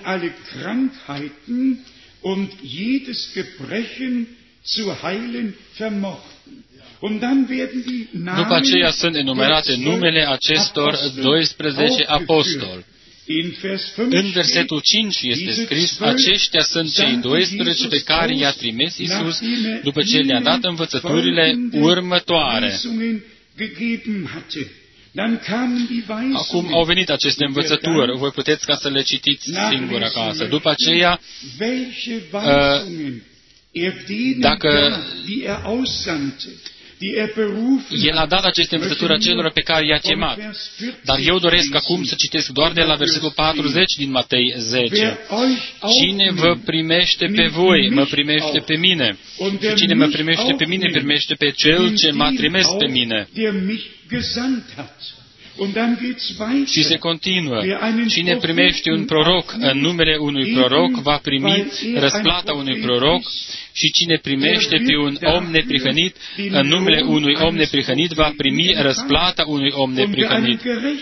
După aceea sunt enumerate numele acestor doisprezece apostoli. În versetul cinci este scris, aceștia sunt cei doisprezece pe care i-a trimis Iisus după ce le-a dat învățăturile următoare. Acum au venit aceste învățături, voi puteți ca să le citiți singur acasă. După aceea, dacă El a dat aceste învățături acelora pe care i-a chemat. Dar eu doresc acum să citesc doar de la versetul patruzeci din Matei zece. Cine vă primește pe voi, mă primește pe mine. Și cine mă primește pe mine, primește pe Cel ce m-a trimis pe mine. Și se continuă. Cine primește un proroc în numele unui proroc, va primi răsplata unui proroc, și cine primește pe un om neprihănit în numele unui om neprihănit, va primi răsplata unui om neprihănit.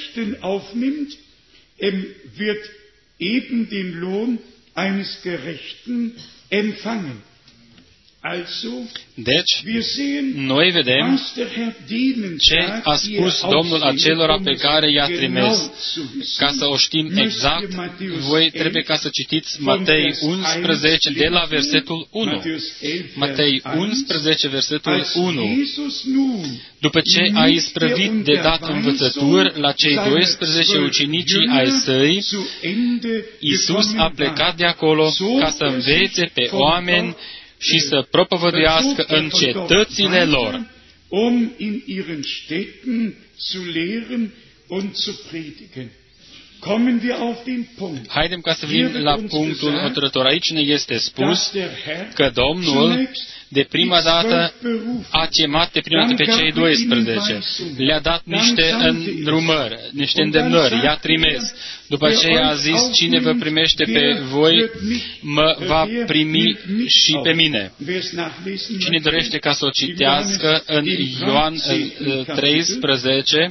Deci, noi vedem ce a spus Domnul acelora pe care i-a trimis. Ca să o știm exact, voi trebuie ca să citiți Matei unsprezece de la versetul unu. Matei unsprezece, versetul unu. După ce a isprăvit de dat învățături la cei doisprezece ucenicii ai săi, Iisus a plecat de acolo ca să învețe pe oameni și să propovăduiască în cetățile lor. Um in ihren Städten zu lehren und zu predigen. Kommen wir auf den Punkt. Haidem ca să venim la punctul hotărător. Aici ne este spus că Domnul de prima dată a chemat de prima dată pe cei doisprezece. Le-a dat niște îndrumări, niște îndemnări, i-a trimis. După aceea a zis, cine vă primește pe voi, mă va primi și pe mine. Cine dorește ca să o citească în Ioan treisprezece,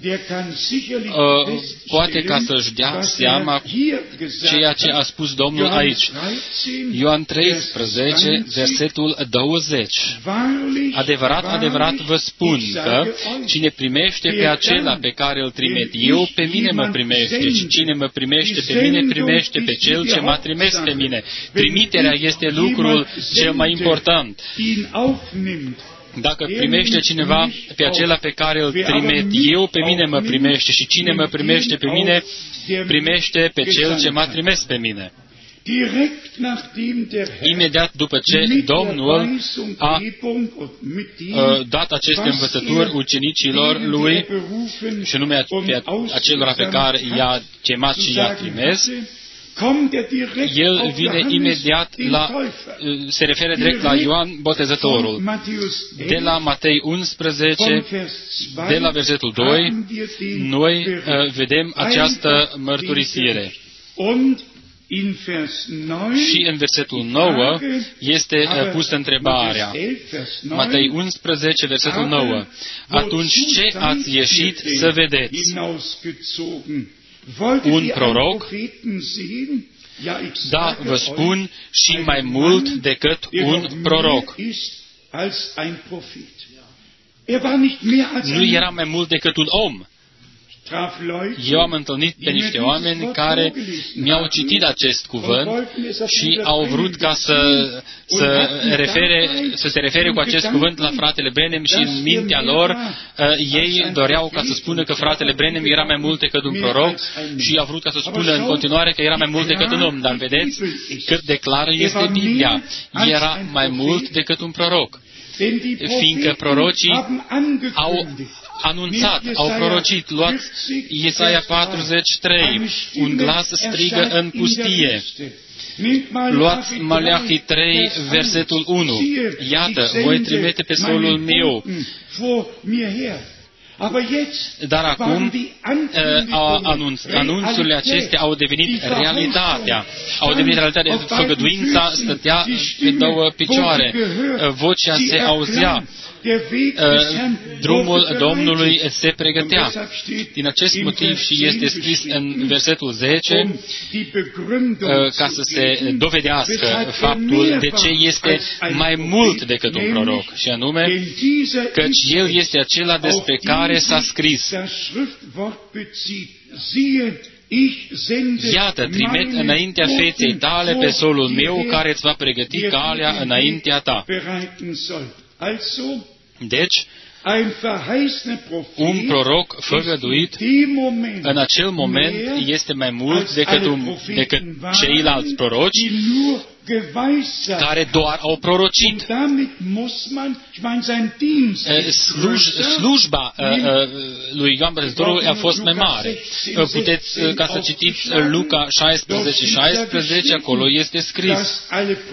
poate ca să-și dea seama ceea ce a spus Domnul aici. Ioan treisprezece, versetul douăzeci. Adevărat, adevărat vă spun că cine primește pe acela pe care îl trimit eu, pe mine mă primește, și cine mă primește pe mine, primește pe Cel ce m-a trimis pe mine. Trimiterea este lucrul cel mai important. Dacă primește cineva pe acela pe care îl trimit eu, pe mine mă primește, și cine mă primește pe mine, primește pe Cel ce m-a trimis pe mine. Imediat după ce Domnul a uh, dat aceste învățături ucenicilor lui, și nume acelora pe care i-a chemat și i-a trimis, el vine imediat la, se referă direct la Ioan Botezătorul. De la Matei unsprezece, de la versetul doi, noi uh, vedem această mărturisire. Și în versetul nouă este pusă întrebarea. Matei unsprezece, versetul nouă. Atunci ce ați ieșit să vedeți? Un proroc? Da, vă spun, și mai mult decât un proroc. Nu era mai mult decât un om. Eu am întâlnit pe niște oameni care mi-au citit acest cuvânt și au vrut ca să, să, refere, să se refere cu acest cuvânt la fratele Branham și în mintea lor uh, ei doreau ca să spună că fratele Branham era mai mult decât un proroc și au vrut ca să spună în continuare că era mai mult decât un om. Dar vedeți cât de clară este Biblia. Era mai mult decât un proroc. Fiindcă prorocii au anunțat, au prorocit, luați Isaia patruzeci și trei, un glas strigă în pustie. Luați Maleahi trei, versetul unu. Iată, voi trimite pe solul meu. Dar acum anunț, anunțurile acestea au devenit realitatea. Au devenit realitatea. Făgăduința stătea pe două picioare. Vocea se auzea. Drumul Domnului se pregătea. Din acest motiv și este scris în versetul zece ca să se dovedească faptul de ce este mai mult decât un proroc, și anume căci El este acela despre care s-a scris: iată, trimit înaintea feței tale pe solul meu care îți va pregăti calea înaintea ta. Deci, un proroc făgăduit în acel moment este mai mult decât, un, decât ceilalți proroci care doar au prorocit. Sluj, slujba lui Ioan Botezătorul a fost mai mare. Puteți, ca să citiți Luca șaisprezece șaisprezece, acolo este scris: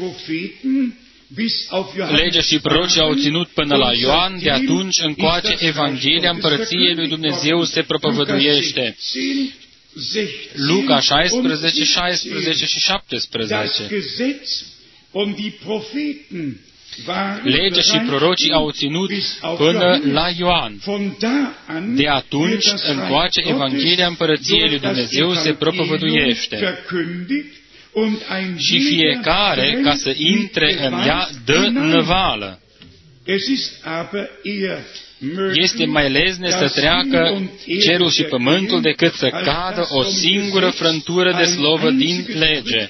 legea și prorocii au ținut până la Ioan, de atunci încoace Evanghelia Împărăției lui Dumnezeu se propovăduiește. Luca șaisprezece șaisprezece și șaptesprezece. Legea și prorocii au ținut până la Ioan. De atunci încoace Evanghelia Împărăției lui Dumnezeu se propovăduiește. Și fiecare, ca să intre în ea, dă năvală. Este mai lezne să treacă cerul și pământul decât să cadă o singură frântură de slovă din lege.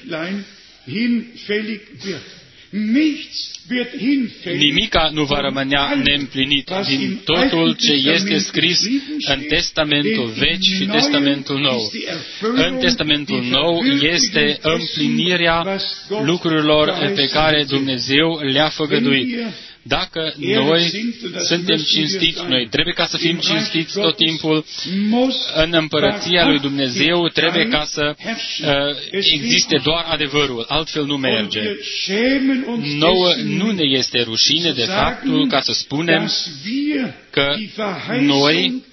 Nimica nu va rămânea neîmplinit din totul ce este scris în Testamentul Vechi și Testamentul Nou. În Testamentul Nou este împlinirea lucrurilor pe care Dumnezeu le-a făgăduit. Dacă noi suntem cinstiți, noi trebuie ca să fim cinstiți tot timpul în împărăția lui Dumnezeu, trebuie ca să uh, existe doar adevărul, altfel nu merge. Nouă nu ne este rușine de faptul ca să spunem că noi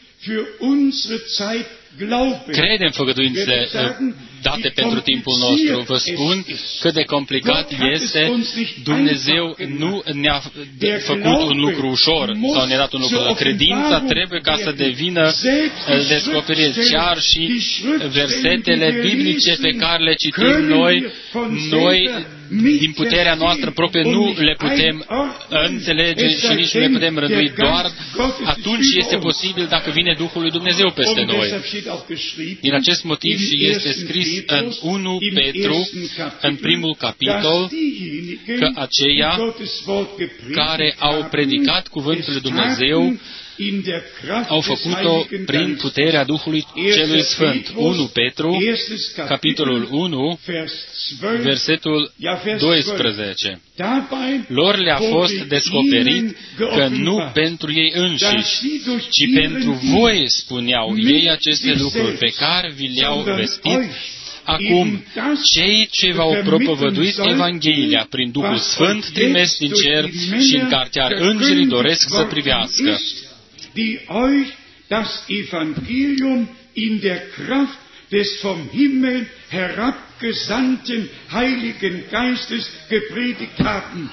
credem făgăduințele date pentru timpul nostru. Vă spun cât de complicat este. Dumnezeu nu ne-a făcut un lucru ușor sau ne-a dat un lucru. Credința trebuie ca să devină descoperire. Chiar și versetele biblice pe care le citim noi, noi din puterea noastră proprie nu le putem înțelege și nici nu le putem rândui. Doar atunci este posibil dacă vine Duhul lui Dumnezeu peste noi. Din acest motiv și este scris în unu Petru, în primul capitol, că aceia care au predicat cuvântul lui Dumnezeu au făcut-o prin puterea Duhului Celui Sfânt. unu Petru, capitolul unu, versetul doisprezece. Lor le-a fost descoperit că nu pentru ei înșiși, ci pentru voi spuneau ei aceste lucruri pe care vi le-au vestit. Acum, cei ce v-au propovăduit Evanghelia prin Duhul Sfânt trimis din cer și în care chiar îngerii doresc să privească. Die euch das Evangelium in der Kraft des vom Himmel herabgesandten Heiligen Geistes gepredigt haben.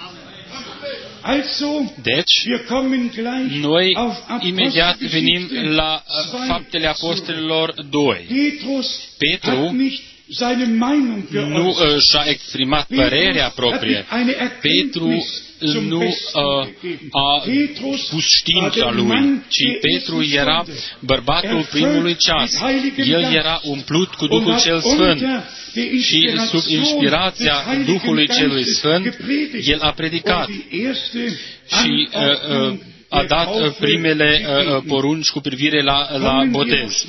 Deci, noi imediat venim la Faptele Apostolilor doi. Petru nu și-a exprimat părerea proprie. Petru nu uh, a pus știința lui, ci Petru era bărbatul primului ceas. El era umplut cu Duhul cel Sfânt și sub inspirația Duhului celui Sfânt, el a predicat și uh, uh, a dat primele uh, porunci cu privire la, la botez.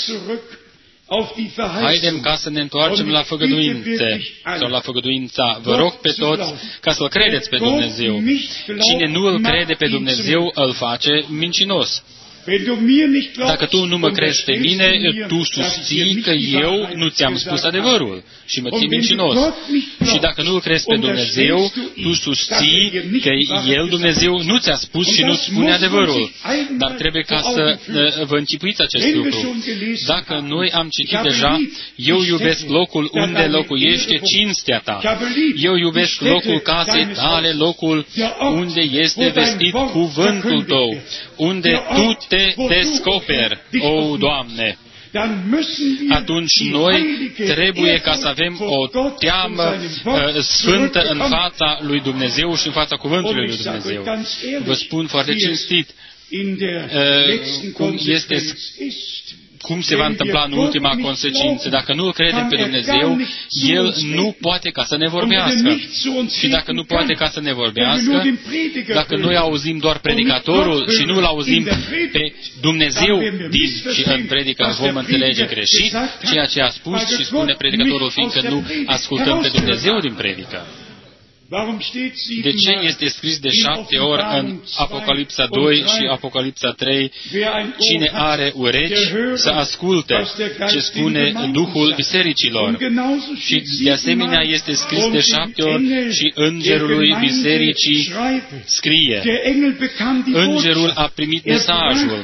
Haidem ca să ne întoarcem la făgăduințe sau la făgăduința. Vă rog pe toți ca să-L credeți pe Dumnezeu. Cine nu îl crede pe Dumnezeu, îl face mincinos. Dacă tu nu mă crezi pe mine, tu susții că eu nu ți-am spus adevărul și mă ții mincinos. Și dacă nu crezi pe Dumnezeu, tu susții că El, Dumnezeu, nu ți-a spus și nu spune adevărul. Dar trebuie ca să vă închipuiți acest lucru. Dacă noi am citit deja, eu iubesc locul unde locuiește cinstea ta. Eu iubesc locul casei tale, locul unde este vestit cuvântul tău, unde tu te descoperi, o, Doamne. Atunci noi trebuie ca să avem o teamă uh, sfântă în fața lui Dumnezeu și în fața cuvântului lui Dumnezeu. Vă spun foarte cinstit uh, cum este cum se va întâmpla în ultima consecință. Dacă nu îl credem pe Dumnezeu, El nu poate ca să ne vorbească. Și dacă nu poate ca să ne vorbească, dacă noi auzim doar predicatorul și nu îl auzim pe Dumnezeu din și în predică, vom înțelege greșit ceea ce a spus și spune predicatorul, fiindcă nu ascultăm pe Dumnezeu din predică. De ce este scris de șapte ori în Apocalipsa doi și Apocalipsa trei? Cine are urechi să asculte ce spune Duhul bisericilor. Și de asemenea este scris de șapte ori și Îngerului bisericii scrie. Îngerul a primit mesajul.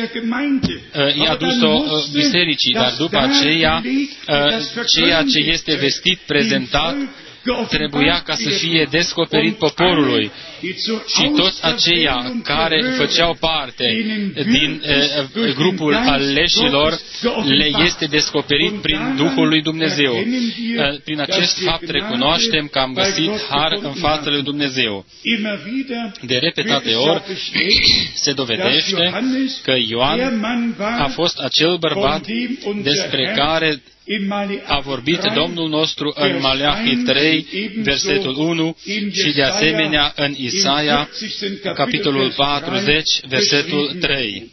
I-a dus-o bisericii, dar după aceea ceea ce este vestit, prezentat, trebuia ca să fie descoperit poporului și toți aceia care făceau parte din uh, grupul aleșilor le este descoperit prin Duhul lui Dumnezeu. Uh, prin acest fapt recunoaștem că am găsit har în fața lui Dumnezeu. De repetate ori se dovedește că Ioan a fost acel bărbat despre care a vorbit Domnul nostru în Maleahi trei, versetul unu, și de asemenea în Isaia, capitolul patruzeci, versetul trei.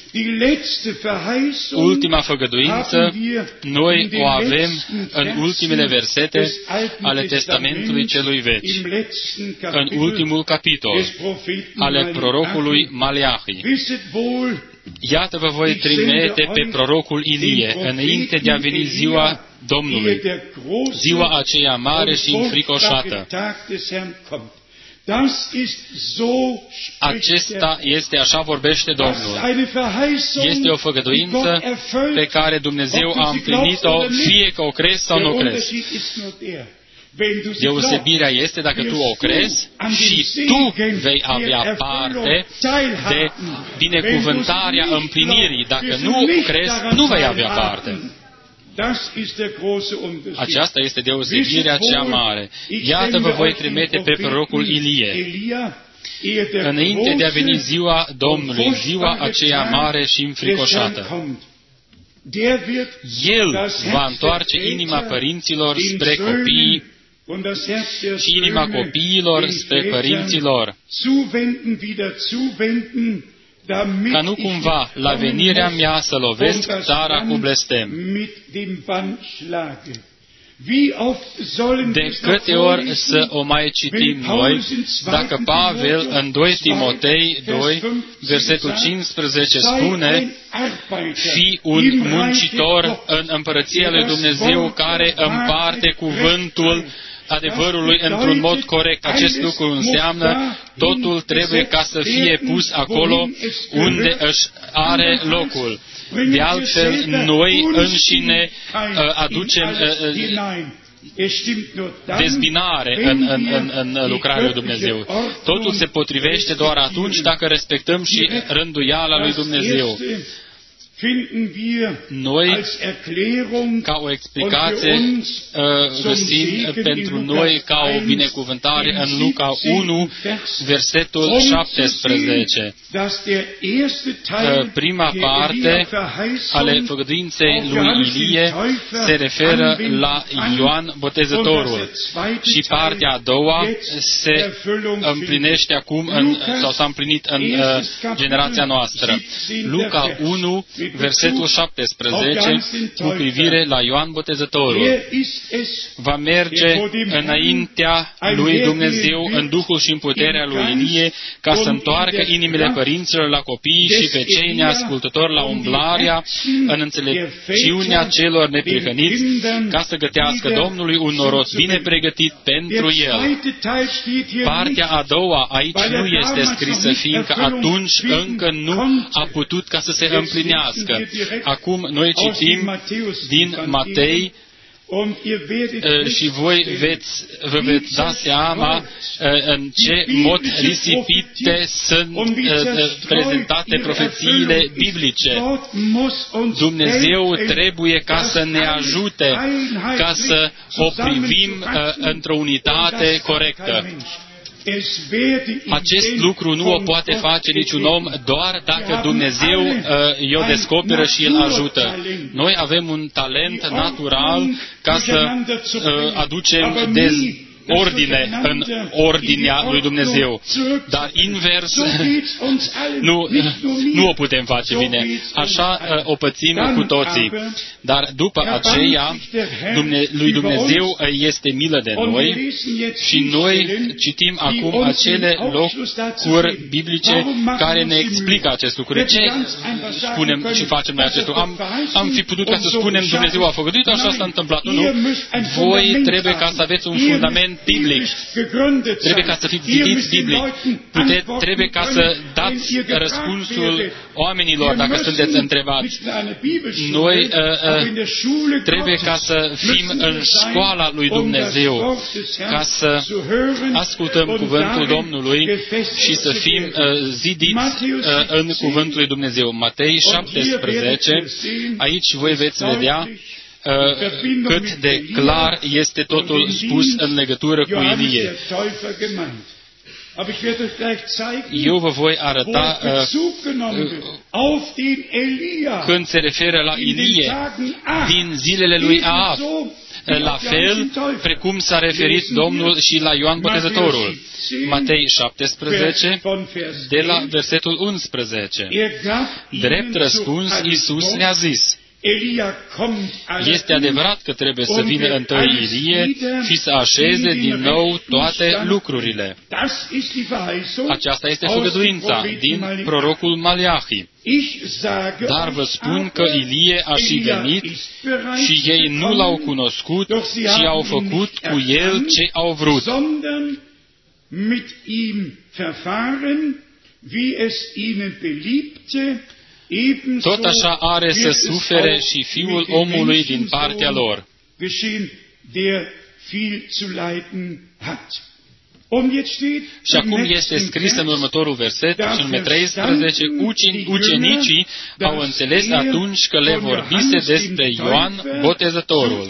Ultima făgăduință, noi o avem în ultimele versete ale Testamentului celui Veci, în ultimul capitol ale prorocului Maleahi. Iată vă voi trimite pe prorocul Ilie, înainte de a veni ziua Domnului, ziua aceea mare și înfricoșată. Acesta este, așa vorbește Domnul. Este o făgăduință pe care Dumnezeu a împlinit-o, fie că o crezi sau nu o crezi. Deosebirea este dacă tu o crezi și tu vei avea parte de binecuvântarea împlinirii. Dacă nu crezi, nu vei avea parte. Aceasta este deosebirea cea mare. Iată vă voi trimite pe prorocul Ilie, înainte de a veni ziua Domnului, ziua aceea mare și înfricoșată. El va întoarce inima părinților spre copii și inima copiilor spre părinților, ca nu cumva la venirea mea să lovesc țara cu blestem. De câte ori să o mai citim noi, dacă Pavel în doi Timotei doi, versetul cincisprezece spune: fii un muncitor în împărăția lui Dumnezeu care împarte cuvântul adevărului într-un mod corect. Acest lucru înseamnă totul trebuie ca să fie pus acolo unde își are locul. De altfel, noi înșine uh, aducem uh, dezbinare în, în, în, în lucrarea lui Dumnezeu. Totul se potrivește doar atunci dacă respectăm și rânduiala lui Dumnezeu. Noi, ca o explicație, găsim pentru noi ca o binecuvântare în Luca unu, versetul șaptesprezece. Prima parte ale făgăduinței lui Ilie se referă la Ioan Botezătorul și partea a doua se împlinește acum în, sau s-a împlinit în uh, generația noastră. Luca unu versetul șaptesprezece, cu privire la Ioan Botezătorul. Va merge înaintea lui Dumnezeu în Duhul și în puterea lui Ilie, ca să întoarcă inimile părinților la copii și pe cei neascultători la umblarea în înțelepciunea celor neprihăniți, ca să gătească Domnului un noroc bine pregătit pentru el. Partea a doua aici nu este scrisă, fiindcă atunci încă nu a putut ca să se împlinească. Acum noi citim din Matei și voi veți, vă veți da seama în ce mod risipite sunt prezentate profețiile biblice. Dumnezeu trebuie ca să ne ajute ca să o privim într-o unitate corectă. Acest lucru nu o poate face niciun om doar dacă Dumnezeu uh, i-o descoperă și îl ajută. Noi avem un talent natural ca să uh, aducem dez ordine în ordinea lui Dumnezeu. Dar invers, nu, nu o putem face bine. Așa uh, o pățim cu toții. Dar după aceea, Dumne, lui Dumnezeu este milă de noi și noi citim acum acele locuri biblice care ne explică acest lucru. De ce spunem și facem noi acest lucru? Am, am fi putut ca să spunem Dumnezeu a făgăduit, așa s-a întâmplat. Nu, voi trebuie ca să aveți un fundament biblic. Trebuie ca să fiți zidiți biblic. Pute, trebuie ca să dați răspunsul oamenilor dacă sunteți întrebați. Noi uh, trebuie ca să fim în școala lui Dumnezeu, ca să ascultăm cuvântul Domnului și să fim uh, zidiți uh, în cuvântul lui Dumnezeu. Matei șaptesprezece, aici voi veți vedea uh, cât de clar este totul spus în legătură cu Ilie. Eu vă voi arăta uh, când se referă la Ilie din zilele lui Ahab, la fel precum s-a referit Domnul și la Ioan Botezătorul. Matei șaptesprezece, de la versetul unsprezece. Drept răspuns, Iisus le-a zis: este adevărat că trebuie să vină întâi Ilie și să așeze din nou toate lucrurile. Aceasta este făgăduința din prorocul Maleahi. Dar vă spun că Ilie a și venit și ei nu l-au cunoscut și au făcut cu el ce au vrut. Tot așa are să sufere și Fiul omului din partea lor. Și acum este scris în următorul verset, și în treisprezece, ucenicii au înțeles atunci că le vorbise despre Ioan Botezătorul.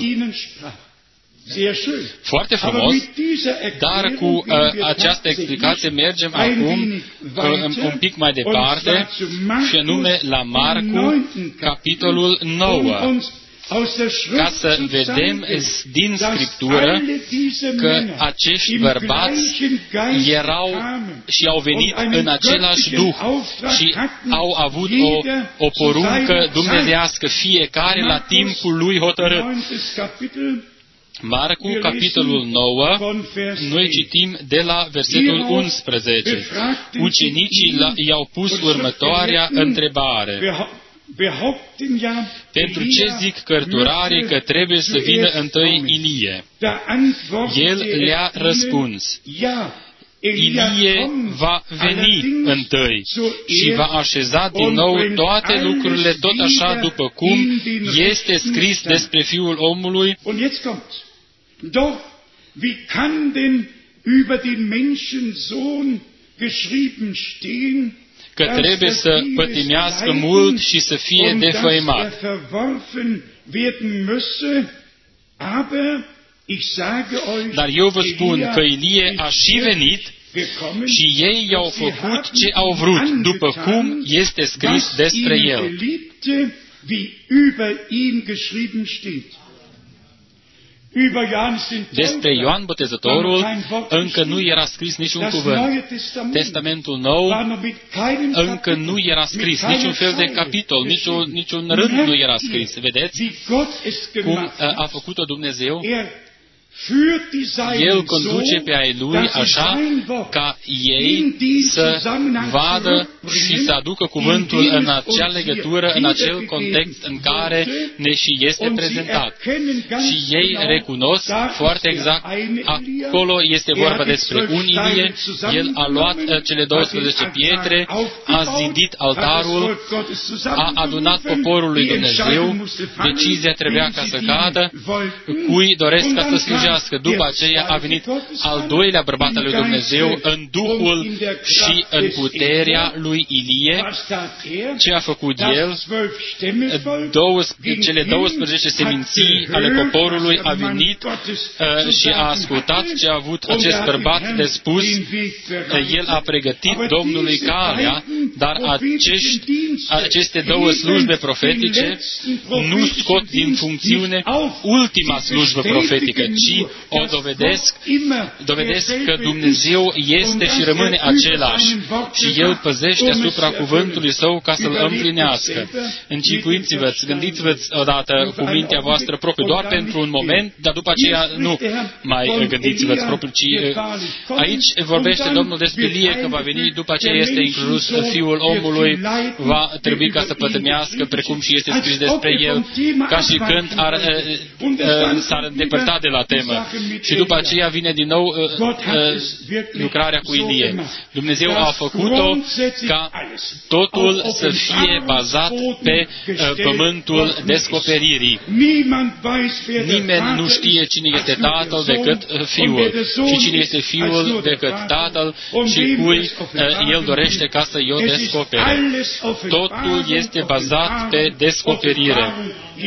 Foarte frumos, dar cu uh, această explicație mergem acum uh, un pic mai departe, și anume la Marcu, capitolul nouă, ca să vedem din Scriptură că acești bărbați erau și au venit în același duh și au avut o, o poruncă dumnezeiască, fiecare la timpul lui hotărât. Marcu, capitolul nouă, noi citim de la versetul unsprezece. Ucenicii i-au pus următoarea întrebare: pentru ce zic cărturarii că trebuie să vină întâi Ilie? El le-a răspuns: Ilie va veni întâi și va așeza din nou toate lucrurile tot așa după cum este scris despre Fiul omului. Doch, wie kann denn über den Menschensohn geschrieben stehen, că trebuie să pătimească mult și să fie defăimat? Dar eu vă spun că Ilie a și venit și ei i-au făcut ce au vrut, după cum este scris despre el. Despre Ioan Botezătorul încă nu era scris niciun cuvânt. Testamentul Nou încă nu era scris, niciun fel de capitol, niciun, niciun rând nu era scris. Vedeți cum a făcut-o Dumnezeu? El conduce pe ai Lui așa ca ei să vadă și să aducă cuvântul în acea legătură, în acel context în care ne și este prezentat. Și ei recunosc foarte exact, acolo este vorba despre unie, El a luat cele douăsprezece pietre, a zidit altarul, a adunat poporul lui Dumnezeu, decizia trebuia ca să cadă, cui doresc ca să slujească. După aceea a venit al doilea bărbat al lui Dumnezeu în duhul și în puterea lui Ilie. Ce a făcut el? Cele douăsprezece seminții ale poporului a venit uh, și a ascultat ce a avut acest bărbat de spus. El a pregătit Domnului calea, dar acești, aceste două slujbe profetice nu scot din funcțiune ultima slujbă profetică, ci o dovedesc, dovedesc că Dumnezeu este și rămâne același și El păzește asupra cuvântului Său ca să-L împlinească. Încipuiți-vă, gândiți-vă odată cu mintea voastră proprie, doar pentru un moment, dar după aceea nu mai gândiți-vă propriu, ci aici vorbește Domnul despre Ilie că va veni, după aceea este inclus Fiul omului, va trebui ca să pătrânească, precum și este scris despre El, ca și când ar, s-ar îndepărta de la temă. Și după aceea vine din nou uh, uh, lucrarea cu Ilie. Dumnezeu a făcut-o ca totul să fie bazat pe uh, pământul descoperirii. Nimeni nu știe cine este Tatăl decât uh, Fiul și cine este Fiul decât Tatăl și cui uh, El dorește ca să i-o descopere. Totul este bazat pe descoperire.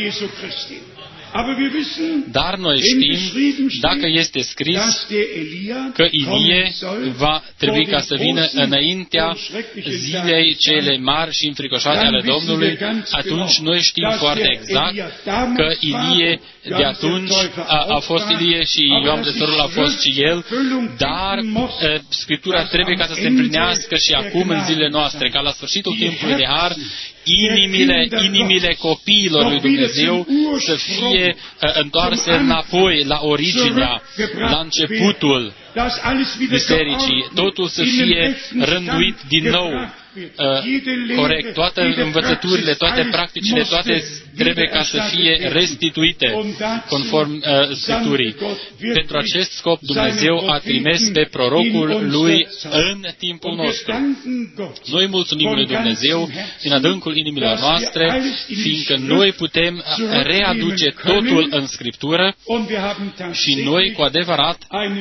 Dar noi știm, dacă este scris că Ilie va trebui ca să vină înaintea zilei cele mari și înfricoșate ale Domnului, atunci noi știm foarte exact că Ilie de atunci a, a fost Ilie și Ioan Botezătorul a fost și el, dar a, Scriptura trebuie ca să se împlinească și acum în zilele noastre, ca la sfârșitul timpului de har, inimile, inimile copiilor lui Dumnezeu să fie uh, întoarse înapoi la originea, la începutul bisericii, totul să fie rânduit din nou. Uh, corect, toate învățăturile, toate practicile, toate trebuie ca să fie restituite conform uh, Scripturii. Pentru acest scop Dumnezeu a trimis pe prorocul lui în timpul nostru. Noi mulțumim lui Dumnezeu din adâncul inimilor noastre, fiindcă noi putem readuce totul în Scriptură și noi cu adevărat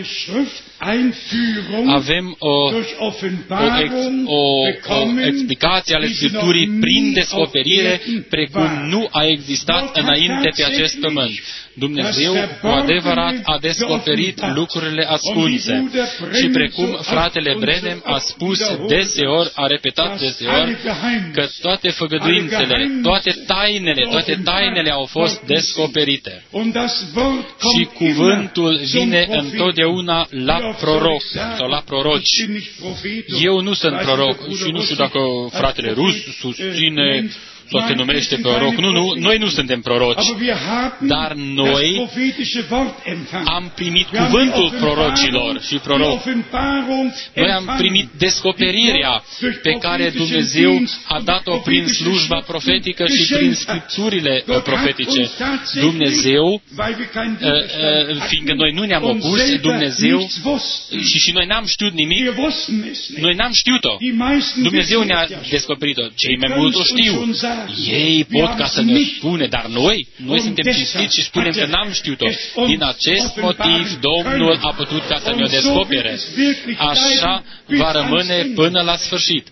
avem o, o, ex, o, o explicație ale Scripturii prin descoperire, precum nu a existat înainte pe acest pământ. Dumnezeu cu adevărat a descoperit lucrurile ascunse și precum fratele Branham a spus deseori, a repetat deseori, că toate făgăduințele, toate tainele, toate tainele au fost descoperite. Și cuvântul vine întotdeauna la proroc sau la proroci. Eu nu sunt proroc și nu știu dacă fratele Rus susține sau se numește proroc. Nu, nu, noi nu suntem proroci, dar noi am primit cuvântul prorocilor și proroc. Noi am primit descoperirea pe care Dumnezeu a dat-o prin slujba profetică și prin scripturile profetice. Dumnezeu, fiindcă noi nu ne-am opus, Dumnezeu, și și noi n-am știut nimic, noi n-am știut-o. Dumnezeu ne-a descoperit-o. Cei mai mulți o știu. Ei pot ca să ne spune, dar noi, noi suntem cinstiți și spunem că n-am știut-o. Din acest motiv, Domnul a putut ca să ne-o descopere. Așa va rămâne până la sfârșit.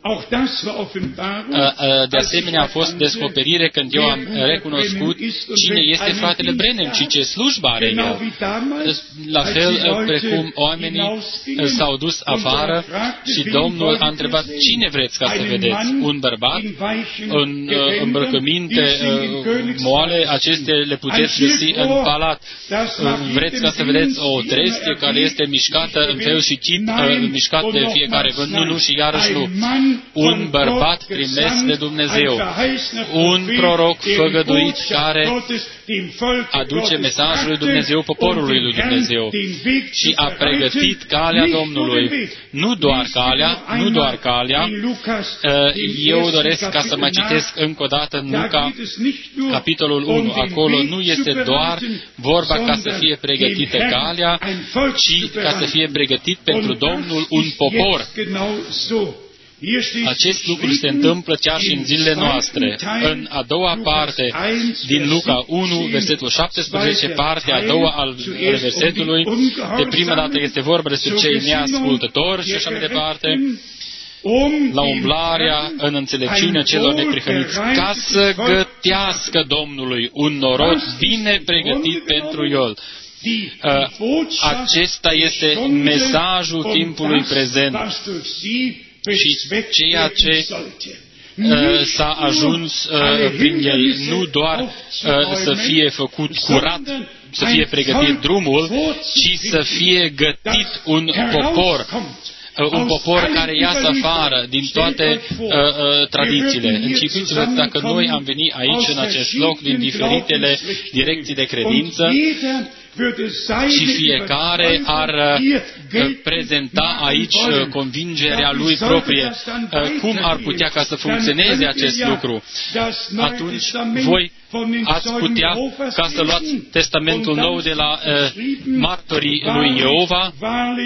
De asemenea, a fost descoperire când eu am recunoscut cine este fratele Branham și ce slujbă are el. La fel precum oamenii s-au dus afară și Domnul a întrebat, cine vreți ca să vedeți? Un bărbat în îmbrăcăminte moale, acestea le puteți găsi în palat. Vreți ca să vedeți o trestie care este mișcată în fel și chip, mișcat de fiecare vânt? Nu, nu și iarăși nu. Un bărbat trimis de Dumnezeu, un proroc făgăduit care aduce mesajul lui Dumnezeu poporului lui Dumnezeu și a pregătit calea Domnului. Nu doar calea, nu doar calea. Eu doresc ca să mai citesc încă o dată în Luca, capitolul unu. Acolo nu este doar vorba ca să fie pregătită calea, ci ca să fie pregătit pentru Domnul un popor. Acest lucru se întâmplă chiar și în zilele noastre. În a doua parte din Luca unu, versetul șaptesprezece, partea a doua al versetului, de prima dată este vorba despre cei neascultători și așa mai departe, la umblarea în înțelepciunea celor neprihăniți, ca să gătească Domnului un norod bine pregătit pentru El. Acesta este mesajul timpului prezent. Și ceea ce uh, s-a ajuns uh, prin el, nu doar uh, să fie făcut curat, să fie pregătit drumul, ci să fie gătit un popor, uh, un popor care iasă afară din toate uh, uh, tradițiile. Închipuiți-vă dacă noi am venit aici, în acest loc, din diferitele direcții de credință, și fiecare ar uh, prezenta aici uh, convingerea lui proprie. Uh, cum ar putea ca să funcționeze acest lucru? Atunci voi ați putea ca să luați Testamentul Nou de la uh, martorii lui Jehova.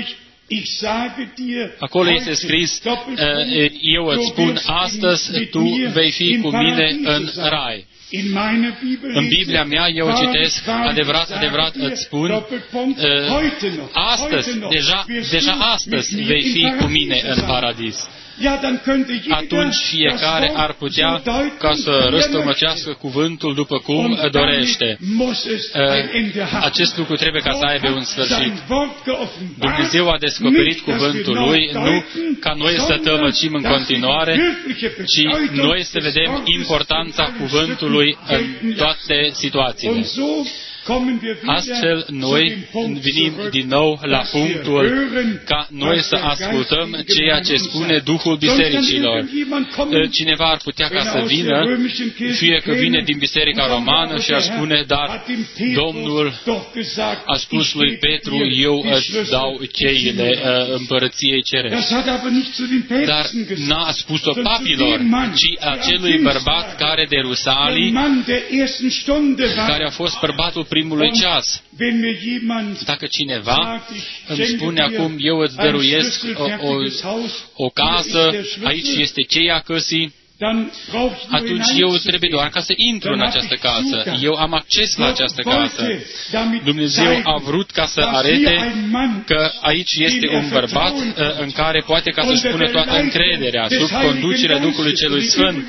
Acolo este scris, uh, eu îți spun astăzi, tu vei fi cu mine în rai. În Biblia mea eu citesc, adevărat, adevărat îți spun, uh, astăzi, deja, deja astăzi vei fi cu mine în paradis. Atunci fiecare ar putea ca să răstălmăcească cuvântul după cum dorește. Acest lucru trebuie ca să aibă un sfârșit. Dumnezeu a descoperit cuvântul Lui, nu ca noi să tămăcim în continuare, ci noi să vedem importanța cuvântului în toate situațiile. Astfel, noi venim din nou la punctul ca noi să ascultăm ceea ce spune Duhul Bisericilor. Cineva ar putea ca să vină, fie că vine din Biserica Romană și ar spune, dar Domnul a spus lui Petru, eu îți dau cheile împărăției cerești. Dar n-a spus-o papilor, ci acelui bărbat care de Rusalii, care a fost bărbatul primului ceas. Dacă cineva îmi spune acum, eu îți dăruiesc o, o, o casă, aici este cheia căsii, atunci eu trebuie doar ca să intru în această casă. Eu am acces la această casă. Dumnezeu a vrut ca să arete că aici este un bărbat în care poate ca să-și pună toată încrederea sub conducerea Duhului Celui Sfânt.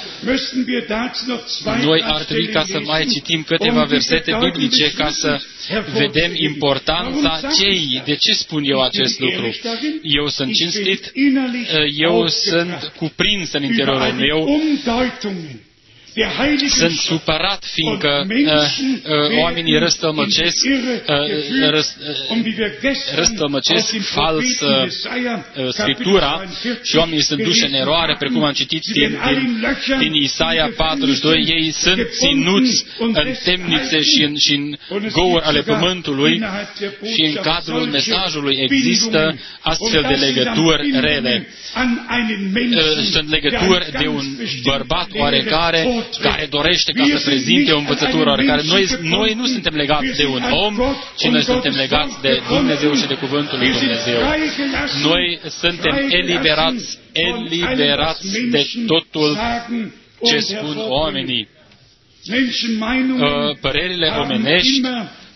Noi ar trebui ca să mai citim câteva versete biblice ca să vedem importanța cheii. De ce spun eu acest lucru? Eu sunt cinstit, eu sunt cuprins în interiorul meu, sunt supărat, fiindcă uh, uh, oamenii răstălmăcesc, uh, răst, uh, răstălmăcesc fals uh, Scriptura și oamenii sunt duși în eroare, precum am citit din, din, din Isaia patruzeci și doi, ei sunt ținuți în temnițe și în, și în gouri ale pământului și în cadrul mesajului există astfel de legături rele. Uh, sunt legături de un bărbat oarecare care dorește ca să prezinte o învățătură oarecare. Noi, noi nu suntem legați de un om, ci noi suntem legați de Dumnezeu și de Cuvântul lui Dumnezeu. Noi suntem eliberați, eliberați de totul ce spun oamenii. Părerile omenești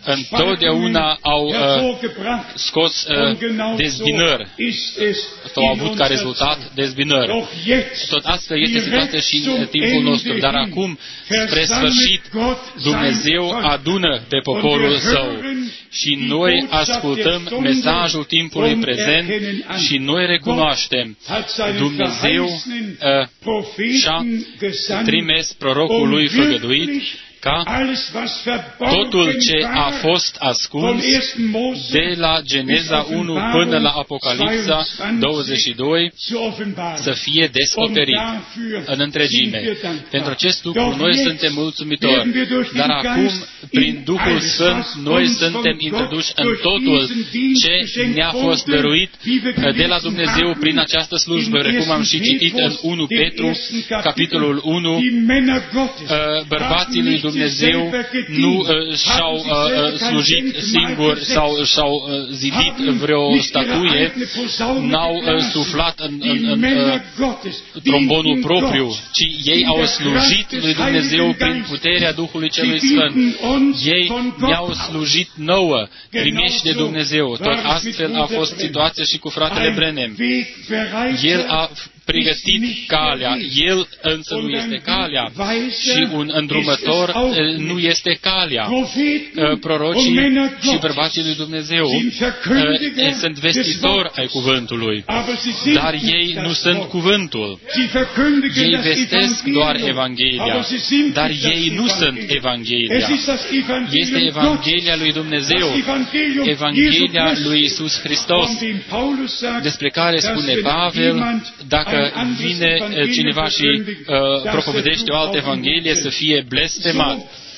întotdeauna au uh, scos uh, dezbinări sau au avut ca rezultat dezbinări. Tot astfel este situația și în timpul nostru, dar acum, spre sfârșit, Dumnezeu adună pe poporul Său și noi ascultăm mesajul timpului prezent și noi recunoaștem Dumnezeu uh, și-a trimis prorocul lui făgăduit ca totul ce a fost ascuns de la Geneza unu până la Apocalipsa douăzeci și doi să fie descoperit în întregime. Pentru acest lucru noi suntem mulțumitori, dar acum, prin Duhul Sfânt, noi suntem introduși în totul ce ne-a fost dăruit de la Dumnezeu prin această slujbă, precum am și citit în unu Petru, capitolul unu, bărbații lui Dumnezeu Dumnezeu nu uh, și-au uh, slujit singuri sau și-au uh, zidit vreo statuie, n-au uh, suflat în, în, în uh, trombonul propriu, ci ei au slujit lui Dumnezeu prin puterea Duhului Celui Sfânt. Ei ne-au slujit nouă, trimiși de Dumnezeu. Tot astfel a fost situația și cu fratele Branham. El a pregătit calea, el însă nu este calea și un îndrumător nu este calea. Prorocii și bărbații lui Dumnezeu sunt vestitori ai cuvântului, dar ei nu sunt cuvântul. Ei vestesc doar Evanghelia, dar ei nu sunt Evanghelia. Este Evanghelia lui Dumnezeu, Evanghelia lui Iisus Hristos, despre care spune Pavel, dacă vine cineva și uh, propovedește o altă Evanghelie, să fie blestemat.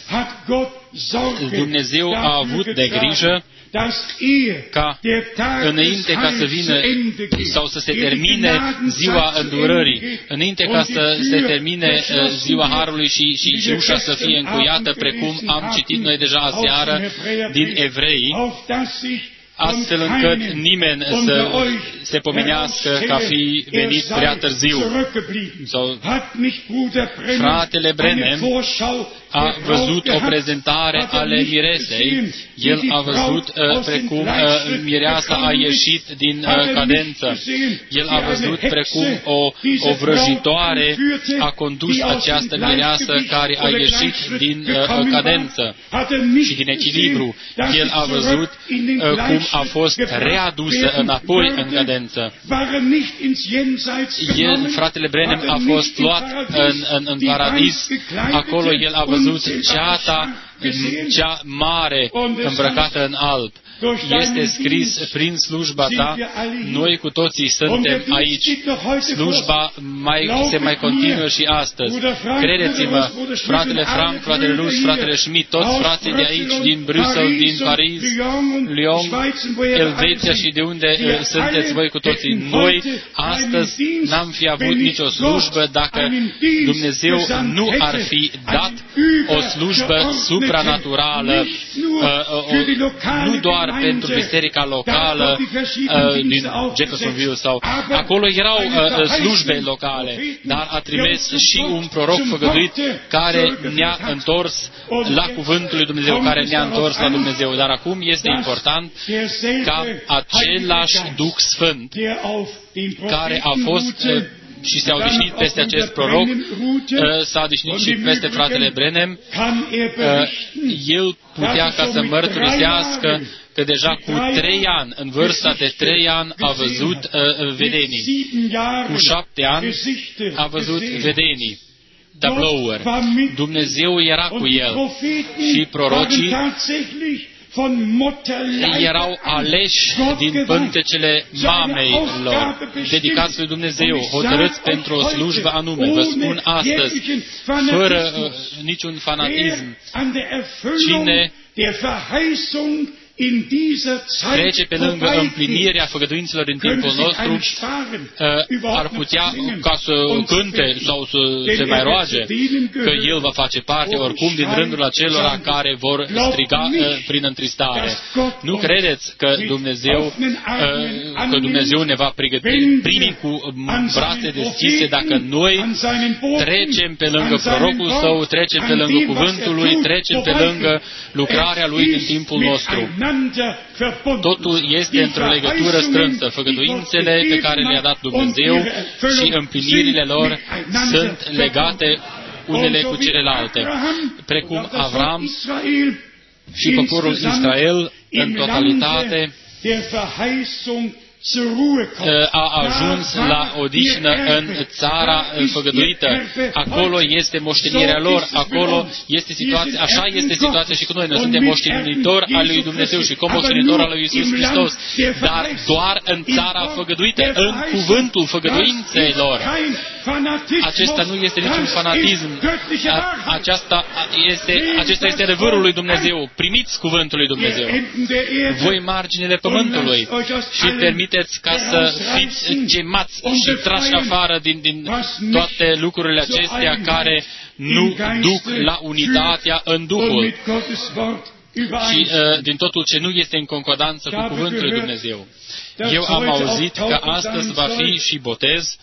Dumnezeu a avut de grijă ca înainte ca să vină sau să se termine ziua îndurării, înainte ca să se termine ziua Harului și, și, și ușa să fie încuiată, precum am citit noi deja aseară din Evrei, astfel încât nimeni să se pomenească că a fi venit prea târziu. Sau fratele Branham a văzut o prezentare ale miresei. El a văzut uh, precum uh, mireasa a ieșit din uh, cadență. El a văzut precum o, o vrăjitoare a condus această mireasă care a ieșit din uh, cadență și din echilibru. El a văzut uh, cum a fost readusă înapoi în cadență. El, fratele Branham, a fost luat în, în, în paradis. Acolo el a văzut ceata, cea mare, îmbrăcată în alb. Este scris prin slujba ta, noi cu toții suntem aici. Slujba mai, se mai continuă și astăzi. Credeți-mă, fratele Frank, fratele Luz, fratele Schmidt, toți frații de aici, din Bruxelles, din Paris, Lyon, Elveția și de unde uh, sunteți voi cu toții. Noi astăzi n-am fi avut nicio slujbă dacă Dumnezeu nu ar fi dat o slujbă supranaturală, uh, uh, nu doar pentru biserica locală uh, din Jeffersonville sau acolo erau uh, slujbe locale, dar a trimis și un proroc făgăduit care ne-a întors la cuvântul lui Dumnezeu, care ne-a întors la Dumnezeu. Dar acum este important ca același Duh Sfânt care a fost uh, și s-a odihnit peste acest proroc, s-a odihnit și peste fratele Branham, el putea ca să mărturisească că deja cu trei ani, în vârsta de trei ani, a văzut uh, vedenii. Cu șapte ani a văzut vedenii, tablouri. Dumnezeu era cu el și prorocii erau aleși din pântecele mamei lor, dedicați lui Dumnezeu, hotărâți pentru o slujbă anume. Vă spun astăzi, fără uh, niciun fanatism, cine trece pe lângă împlinirea făgăduințelor din timpul nostru, ar putea ca să cânte sau să se mai roage că El va face parte oricum din rândul acelora care vor striga prin întristare. Nu credeți că Dumnezeu, că Dumnezeu ne va pregăti, primi cu brațe deschise dacă noi trecem pe lângă prorocul Său, trecem pe lângă cuvântul Lui, trecem pe lângă lucrarea Lui din timpul nostru. Totul este într-o legătură strânsă. Făgăduințele pe care le-a dat Dumnezeu și împlinirile lor sunt legate unele cu celelalte. Precum Avram și poporul Israel în totalitate a ajuns la odihnă în țara făgăduită. Acolo este moștenirea lor, acolo este situația, așa este situația și cu noi. Noi suntem moștenitori al lui Dumnezeu și comoștenitori al lui Iisus Hristos, dar doar în țara făgăduită, în cuvântul făgăduințelor. Acesta nu este niciun fanatism. Aceasta este, acesta este adevărul lui Dumnezeu. Primiți cuvântul lui Dumnezeu. Voi marginile pământului și permiteți ca să fiți chemați și trași afară din, din toate lucrurile acestea care nu duc la unitatea în Duhul și uh, din totul ce nu este în concordanță cu cuvântul lui Dumnezeu. Eu am auzit că astăzi va fi și botez.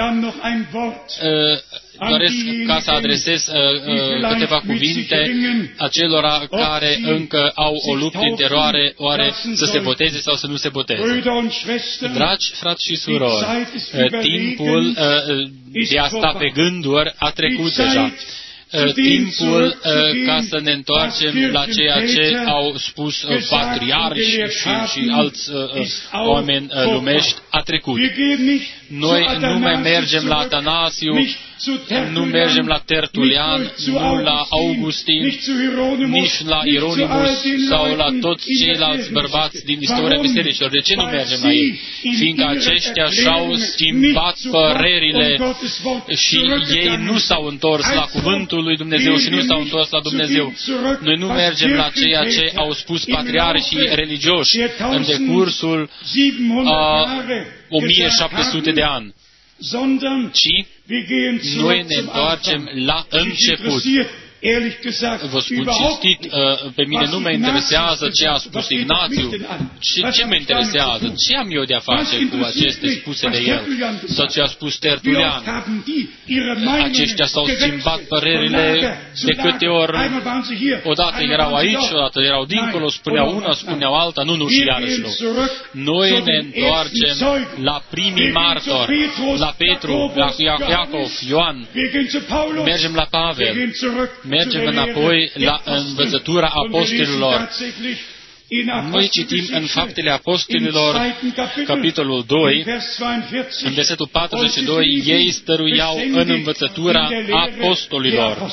Doresc ca să adresez câteva cuvinte acelora care încă au o luptă interioară, oare să se boteze sau să nu se boteze. Dragi frați și surori, timpul de a sta pe gânduri a trecut deja. Timpul ca să ne întoarcem la ceea ce au spus patriarhi și, și alți oameni lumești a trecut. Noi nu mai mergem la Atanasiu, nu mergem la Tertulian, nu la Augustin, nici la Ieronimus sau la toți ceilalți bărbați din istoria bisericilor. De ce nu mergem la ei? Fiindcă aceștia și-au schimbat părerile și ei nu s-au întors la cuvântul lui Dumnezeu și nu s-au întors la Dumnezeu. Noi nu mergem la ceea ce au spus patriarhii religioși în decursul a o mie șapte sute de ani, ci noi ne întoarcem la început. Vă spun cinstit, pe mine nu mă interesează ce a spus Ignațiu. Ce, ce mă interesează? Ce am eu de-a face cu aceste spuse de el? Sau ce a spus Tertulian? Aceștia s-au schimbat părerile de câte ori odată erau aici, odată erau dincolo, spuneau una, spuneau alta, nu, nu, și iarăși nu. Noi ne întoarcem la primii martori, la Petru, la Iacov, Ioan, mergem la Pavel, mergem înapoi la învățătura apostolilor. Noi citim în Faptele Apostolilor, capitolul doi, în versetul patruzeci și doi, ei stăruiau în învățătura apostolilor.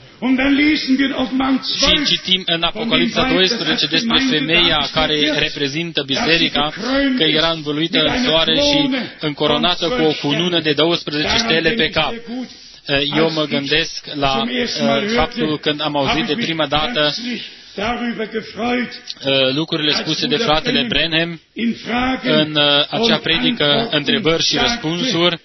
Și citim în Apocalipsa doisprezece despre femeia care reprezintă biserica, că era învăluită în soare și încoronată cu o cunună de douăsprezece stele pe cap. Eu mă gândesc la uh, faptul când am auzit de prima dată uh, lucrurile spuse de fratele Branham în uh, acea predică întrebări și răspunsuri.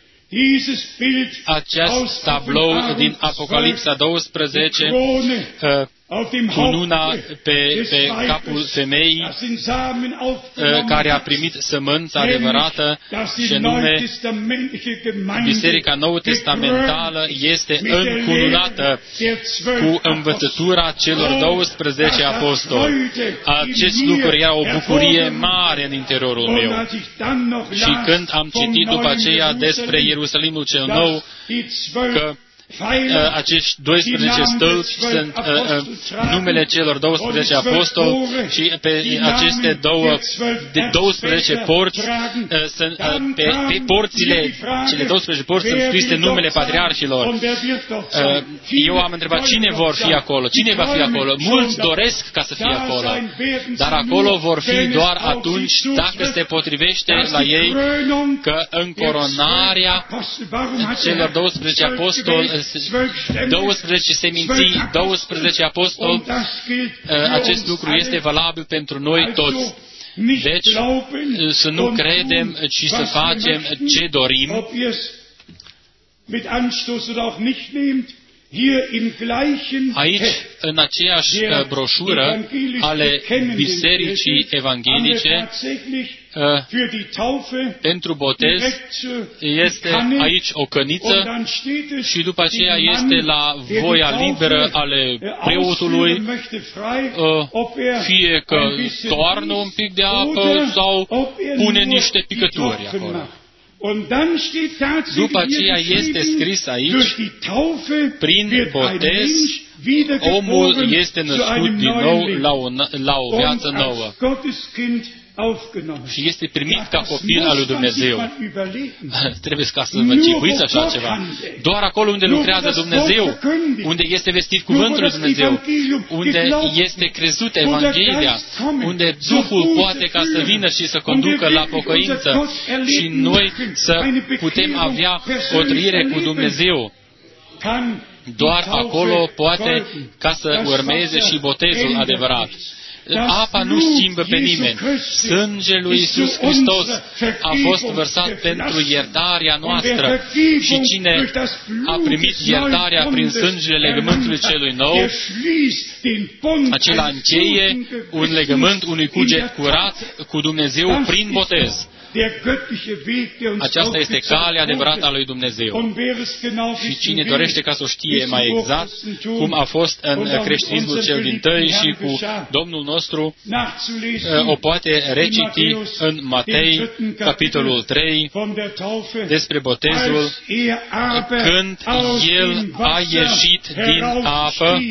Acest tablou din Apocalipsa doisprezece, uh, cununa pe, pe capul femeii care a primit sămânța adevărată și anume Biserica Nou-Testamentală este încununată cu învățătura celor douăsprezece apostoli. Acest lucru era o bucurie mare în interiorul meu. Și când am citit după aceea despre Ierusalimul cel Nou, că acești doisprezece stâlpi sunt uh, uh, numele celor douăsprezece apostoli și pe aceste două, de douăsprezece porți, uh, sunt, uh, pe, pe porțile, cele douăsprezece porți sunt scrise numele patriarhilor. Uh, eu am întrebat cine vor fi acolo, cine va fi acolo. Mulți doresc ca să fie acolo, dar acolo vor fi doar atunci dacă se potrivește la ei că încoronarea celor douăsprezece apostoli doisprezece seminții, doisprezece apostoli, acest lucru este valabil pentru noi toți. Deci, să nu credem, ci să facem ce dorim. Aici, în aceeași broșură ale Bisericii Evanghelice, pentru botez este aici o căniță și după aceea este la voia liberă ale preotului, fie că toarnă un pic de apă sau pune niște picături acolo. După aceea este scris aici, prin botez, omul este născut din nou la o, la o viață nouă și este primit ca copil al lui Dumnezeu. Trebuie ca să vă închipuiți așa ceva. Doar acolo unde lucrează Dumnezeu, unde este vestit cuvântul lui Dumnezeu, unde este crezut Evanghelia, unde Duhul poate ca să vină și să conducă la pocăință și noi să putem avea o trăire cu Dumnezeu. Doar acolo poate ca să urmeze și botezul adevărat. Apa nu schimbă pe nimeni. Sângele lui Iisus Hristos a fost vărsat pentru iertarea noastră și cine a primit iertarea prin sângele legământului celui nou, acela încheie un legământ, unui cuget curat cu Dumnezeu prin botez. Aceasta este calea adevărată a lui Dumnezeu. Și cine dorește ca să o știe mai exact, cum a fost în creștinismul cel dintâi și cu Domnul nostru, o poate reciti în Matei, capitolul trei, despre botezul, când El a ieșit din apă,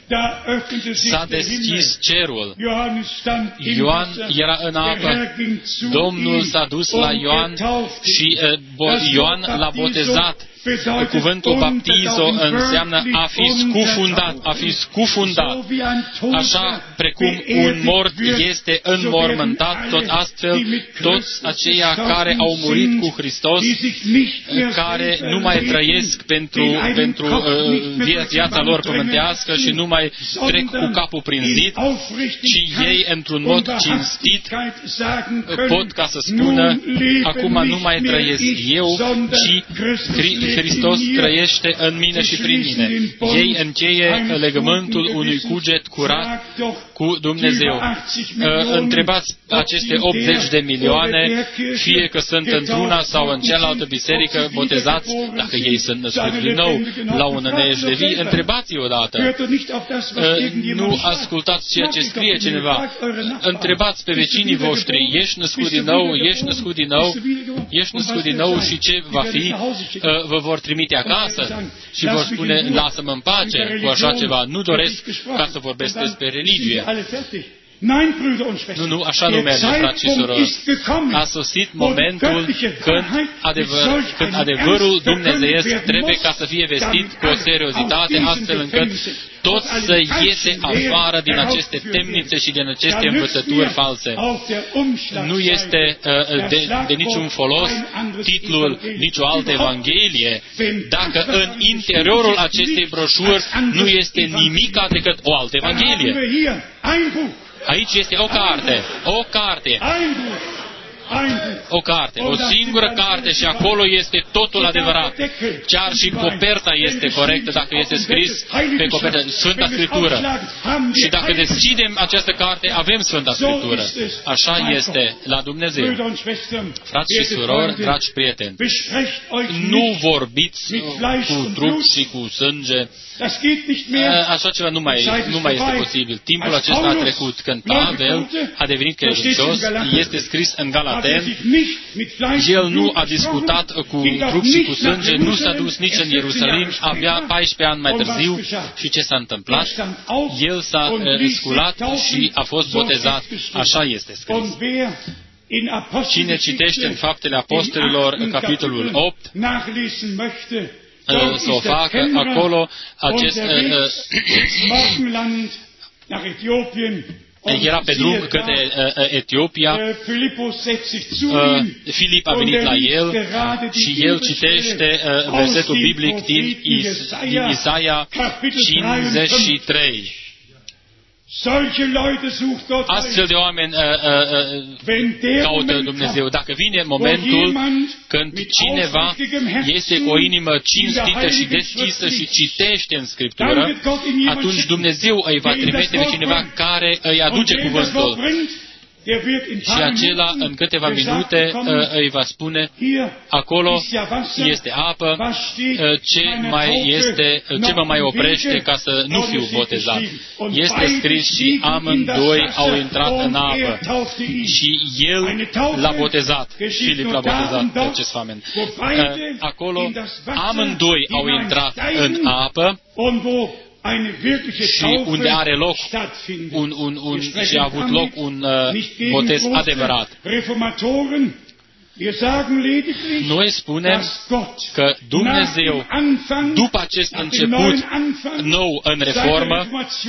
s-a deschis cerul. Ioan era în apă, Domnul s-a dus la Ioan și uh, Ioan l-a botezat. Cuvântul baptizo înseamnă a fi scufundat, a fi scufundat. Așa precum un mort este înmormântat, tot astfel toți aceia care au murit cu Hristos, care nu mai trăiesc pentru, pentru uh, viața lor pământească și nu mai trec cu capul prin zid, ci ei într-un mod cinstit pot ca să spună, acum nu mai trăiesc eu, ci Hristos trăiește în mine și prin mine. Ei încheie legământul unui cuget curat cu Dumnezeu. Întrebați aceste optzeci de milioane, fie că sunt într-una sau în cealaltă biserică, botezați, dacă ei sunt născuți din nou la un neș de vii, întrebați-i odată. Nu ascultați ceea ce scrie cineva. Întrebați pe vecinii voștri, ești născut din nou, ești născut din nou, ești născut din nou și ce va fi? Vă vor trimite acasă și vor spune, lasă-mă în pace cu așa ceva, nu doresc ca să vorbesc despre religie. Nu, nu, așa nu merge, frați și surori. A sosit momentul când, adevăr, când adevărul dumnezeiesc trebuie ca să fie vestit cu o seriozitate, astfel încât toți să iese afară din aceste temnițe și din aceste învățături false. Nu este uh, de, de niciun folos titlul, nicio altă evanghelie, dacă în interiorul acestei broșuri nu este nimic decât o altă evanghelie. Aici este o carte, o carte, o carte, o singură carte și acolo este totul adevărat. Chiar și coperta este corectă dacă este scris pe copertă Sfânta Scriptură. Și dacă deschidem această carte, avem Sfânta Scriptură. Așa este la Dumnezeu. Frați și surori, dragi prieteni, nu vorbiți cu trup și cu sânge. Așa ceva nu mai, nu mai este posibil. Timpul acesta a trecut. Când Pavel a devenit credincios, este scris în Galaten, el nu a discutat cu trup și cu sânge, nu s-a dus nici în Ierusalim, abia paisprezece ani mai târziu. Și ce s-a întâmplat? El s-a sculat și a fost botezat. Așa este scris. Cine citește în Faptele Apostolilor, în capitolul opt, să o facă acolo, acest, era pe drum către uh, Etiopia. Uh, Filip a venit la el și el citește uh, versetul biblic din, Is- din Isaia cincizeci și trei. Astfel de oameni uh, uh, caută Dumnezeu. Dacă vine momentul când cineva este cu o inimă cinstită și deschisă și citește în Scriptură, atunci Dumnezeu îi va trimite pe cineva care îi aduce cuvântul. Și acela în câteva minute îi va spune, acolo este apă, ce, mai este, ce mă mai oprește ca să nu fiu botezat. Este scris și amândoi au intrat în apă și el l-a botezat, Filip l-a botezat pe acest famen. Acolo amândoi au intrat în apă și unde are loc un, un, un, și a avut loc un uh, botez adevărat. Noi spunem că Dumnezeu, după acest început nou în reformă,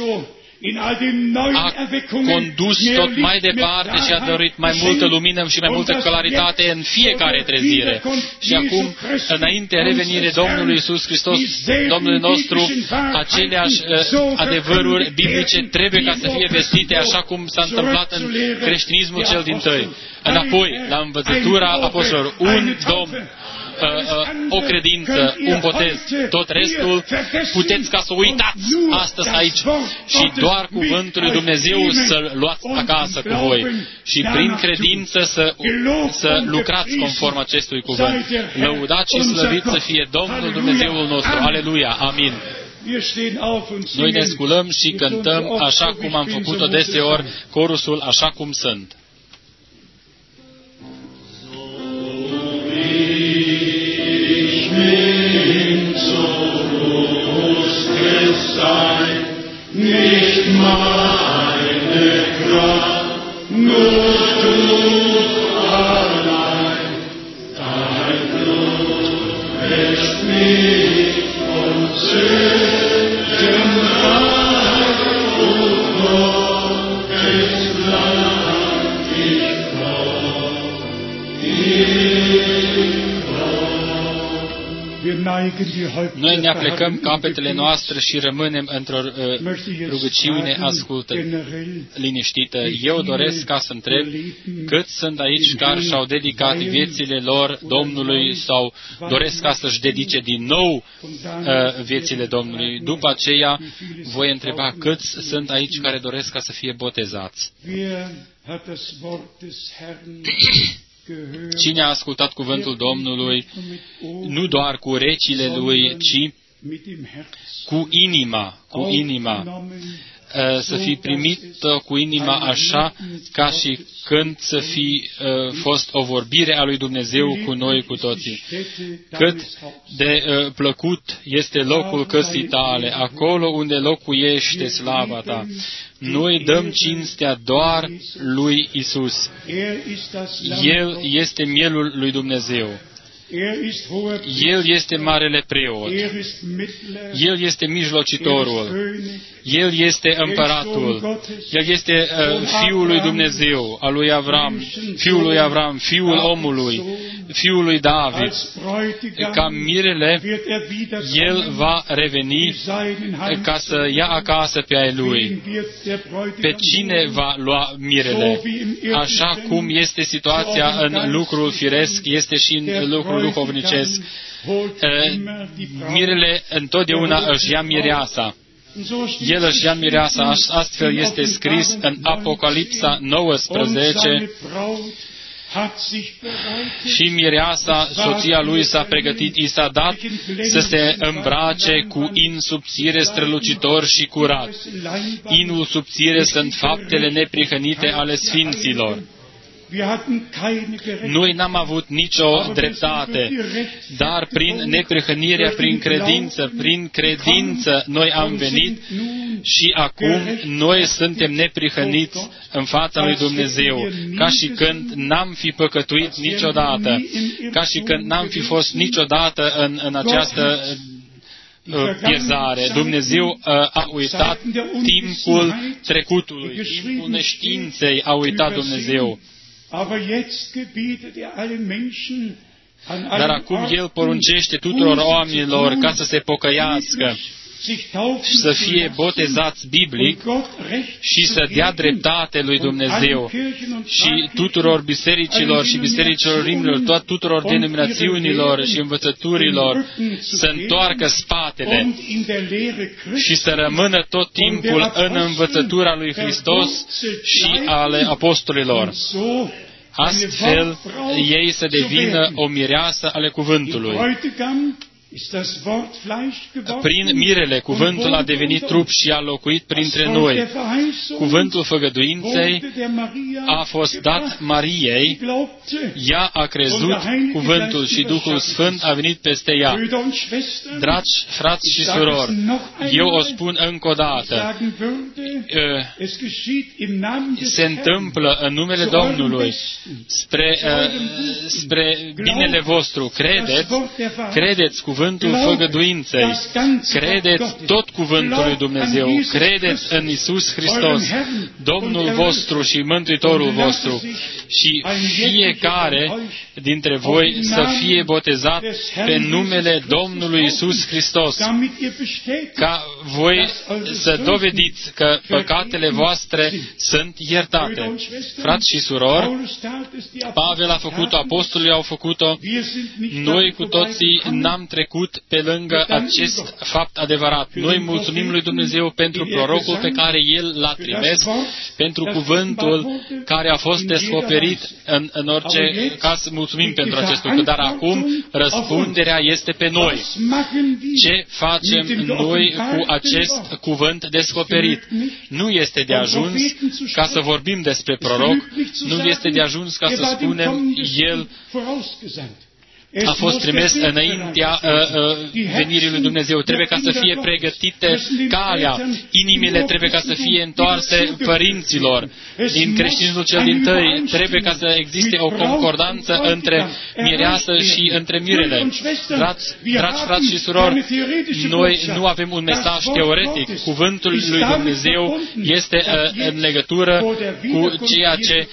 a condus tot mai departe și a dăruit mai multă lumină și mai multă claritate în fiecare trezire. Și acum, înainte revenirii Domnului Iisus Hristos, Domnului nostru, aceleași uh, adevăruri biblice trebuie ca să fie vestite așa cum s-a întâmplat în creștinismul cel dintâi. Înapoi, la învățătura apostolilor, un Domn, o credință, un botez, tot restul puteți ca să uitați astăzi aici și doar cuvântul lui Dumnezeu să-l luați acasă cu voi și prin credință să, să lucrați conform acestui cuvânt. Lăudați și slăviți să fie Domnul Dumnezeul nostru. Aleluia! Amin! Noi ne sculăm și cântăm așa cum am făcut-o deseori, corusul Așa cum sunt. Nicht meine Kraft, nur du allein, dein Blut wäscht mich von Sünden rein, und Gottes Land ich brauch, Noi ne aplecăm capetele noastre și rămânem într-o uh, rugăciune ascultă liniștită. Eu doresc ca să întreb câți sunt aici care și-au dedicat viețile lor Domnului sau doresc ca să-și dedice din nou uh, viețile Domnului. După aceea voi întreba câți sunt aici care doresc ca să fie botezați. Cine a ascultat cuvântul Domnului nu doar cu urechile lui, ci cu inima, cu inima, să fi primit cu inima așa ca și când să fi fost o vorbire a lui Dumnezeu cu noi cu toții. Cât de plăcut este locul căsii tale, acolo unde locuiește slava ta. Noi dăm cinstea doar lui Isus. El este mielul lui Dumnezeu. El este marele preot. El este mijlocitorul. El este împăratul. El este uh, Fiul lui Dumnezeu, al lui Avram, Fiul lui Avram, Fiul omului, Fiul lui David. Ca mirele, El va reveni ca să ia acasă pe ai lui. Pe cine va lua mirele? Așa cum este situația în lucrul firesc, este și în lucrul duhovnicesc. Mirele întotdeauna își ia mireasa. El își ia mireasa, astfel este scris în Apocalipsa nouăsprezece, și mireasa, soția lui, s-a pregătit, i s-a dat să se îmbrace cu in subțire strălucitor și curat. Inul subțire sunt faptele neprihănite ale sfinților. Noi n-am avut nicio dreptate, dar prin neprihănirea, prin credință, prin credință noi am venit și acum noi suntem neprihăniți în fața lui Dumnezeu, ca și când n-am fi păcătuit niciodată, ca și când n-am fi fost niciodată în, în această pierzare. Dumnezeu a uitat timpul trecutului, timpul neștiinței a uitat Dumnezeu. Dar acum El poruncește tuturor oamenilor ca să se pocăiască și să fie botezați biblic și să dea dreptate lui Dumnezeu și tuturor bisericilor și bisericilor rimilor, tuturor denominațiunilor și învățăturilor să întoarcă spatele și să rămână tot timpul în învățătura lui Hristos și ale apostolilor. Astfel, ei să devină o mireasă ale cuvântului. Prin mirele, cuvântul a devenit trup și a locuit printre noi. Cuvântul făgăduinței a fost dat Mariei, ea a crezut cuvântul și Duhul Sfânt a venit peste ea. Dragi frați și surori, eu o spun încă o dată, se întâmplă în numele Domnului spre, spre binele vostru. Credeți, credeți cuvântul făgăduinței, credeți tot cuvântul lui Dumnezeu, credeți în Iisus Hristos, Domnul vostru și Mântuitorul vostru, și fiecare dintre voi să fie botezat pe numele Domnului Iisus Hristos, ca voi să dovediți că păcatele voastre sunt iertate. Frați și surori, Pavel a făcut-o, apostolii au făcut-o, noi cu toții n-am trecut pe lângă acest fapt adevărat. Noi mulțumim lui Dumnezeu pentru prorocul pe care El l-a trimis, pentru cuvântul care a fost descoperit în, în orice caz, mulțumim pentru acest lucru. Dar acum răspunderea este pe noi. Ce facem noi cu acest cuvânt descoperit? Nu este de ajuns ca să vorbim despre proroc, nu este de ajuns ca să spunem El a fost trimis înaintea uh, uh, venirii lui Dumnezeu. Trebuie ca să fie pregătite calea. Inimile trebuie ca să fie întoarse părinților din creștinismul cel dintâi. Trebuie ca să existe o concordanță între mireasă și între mirele. Dragi, dragi frați și surori, noi nu avem un mesaj teoretic. Cuvântul lui Dumnezeu este uh, în legătură cu ceea ce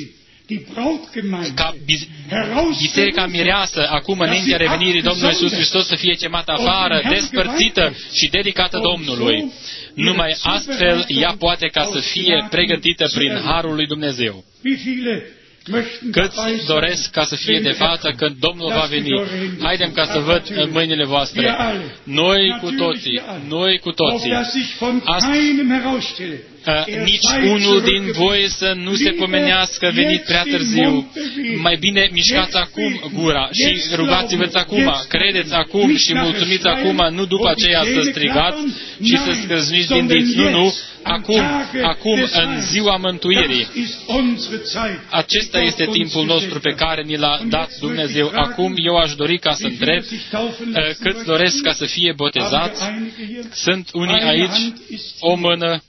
ca biserica mireasă, acum înaintea revenirii Domnului Iisus Hristos, să fie chemată afară, despărțită și dedicată Domnului. Numai astfel ea poate ca să fie pregătită prin harul lui Dumnezeu. Câți doresc ca să fie de față când Domnul va veni? Haidem ca să văd în mâinile voastre. Noi cu toții, noi cu toții. Ast- Uh, nici unul din voi să nu se pomenească venit prea târziu. Mai bine mișcați acum gura și rugați-vă acum, credeți acum și mulțumiți acum, nu după aceea să strigați și să scrâșniți din dinți. Nu, nu, acum, acum, în ziua mântuirii. Acesta este timpul nostru pe care ni l-a dat Dumnezeu. Acum eu aș dori ca să întreb uh, câți doresc ca să fie botezați. Sunt unii aici, o mână,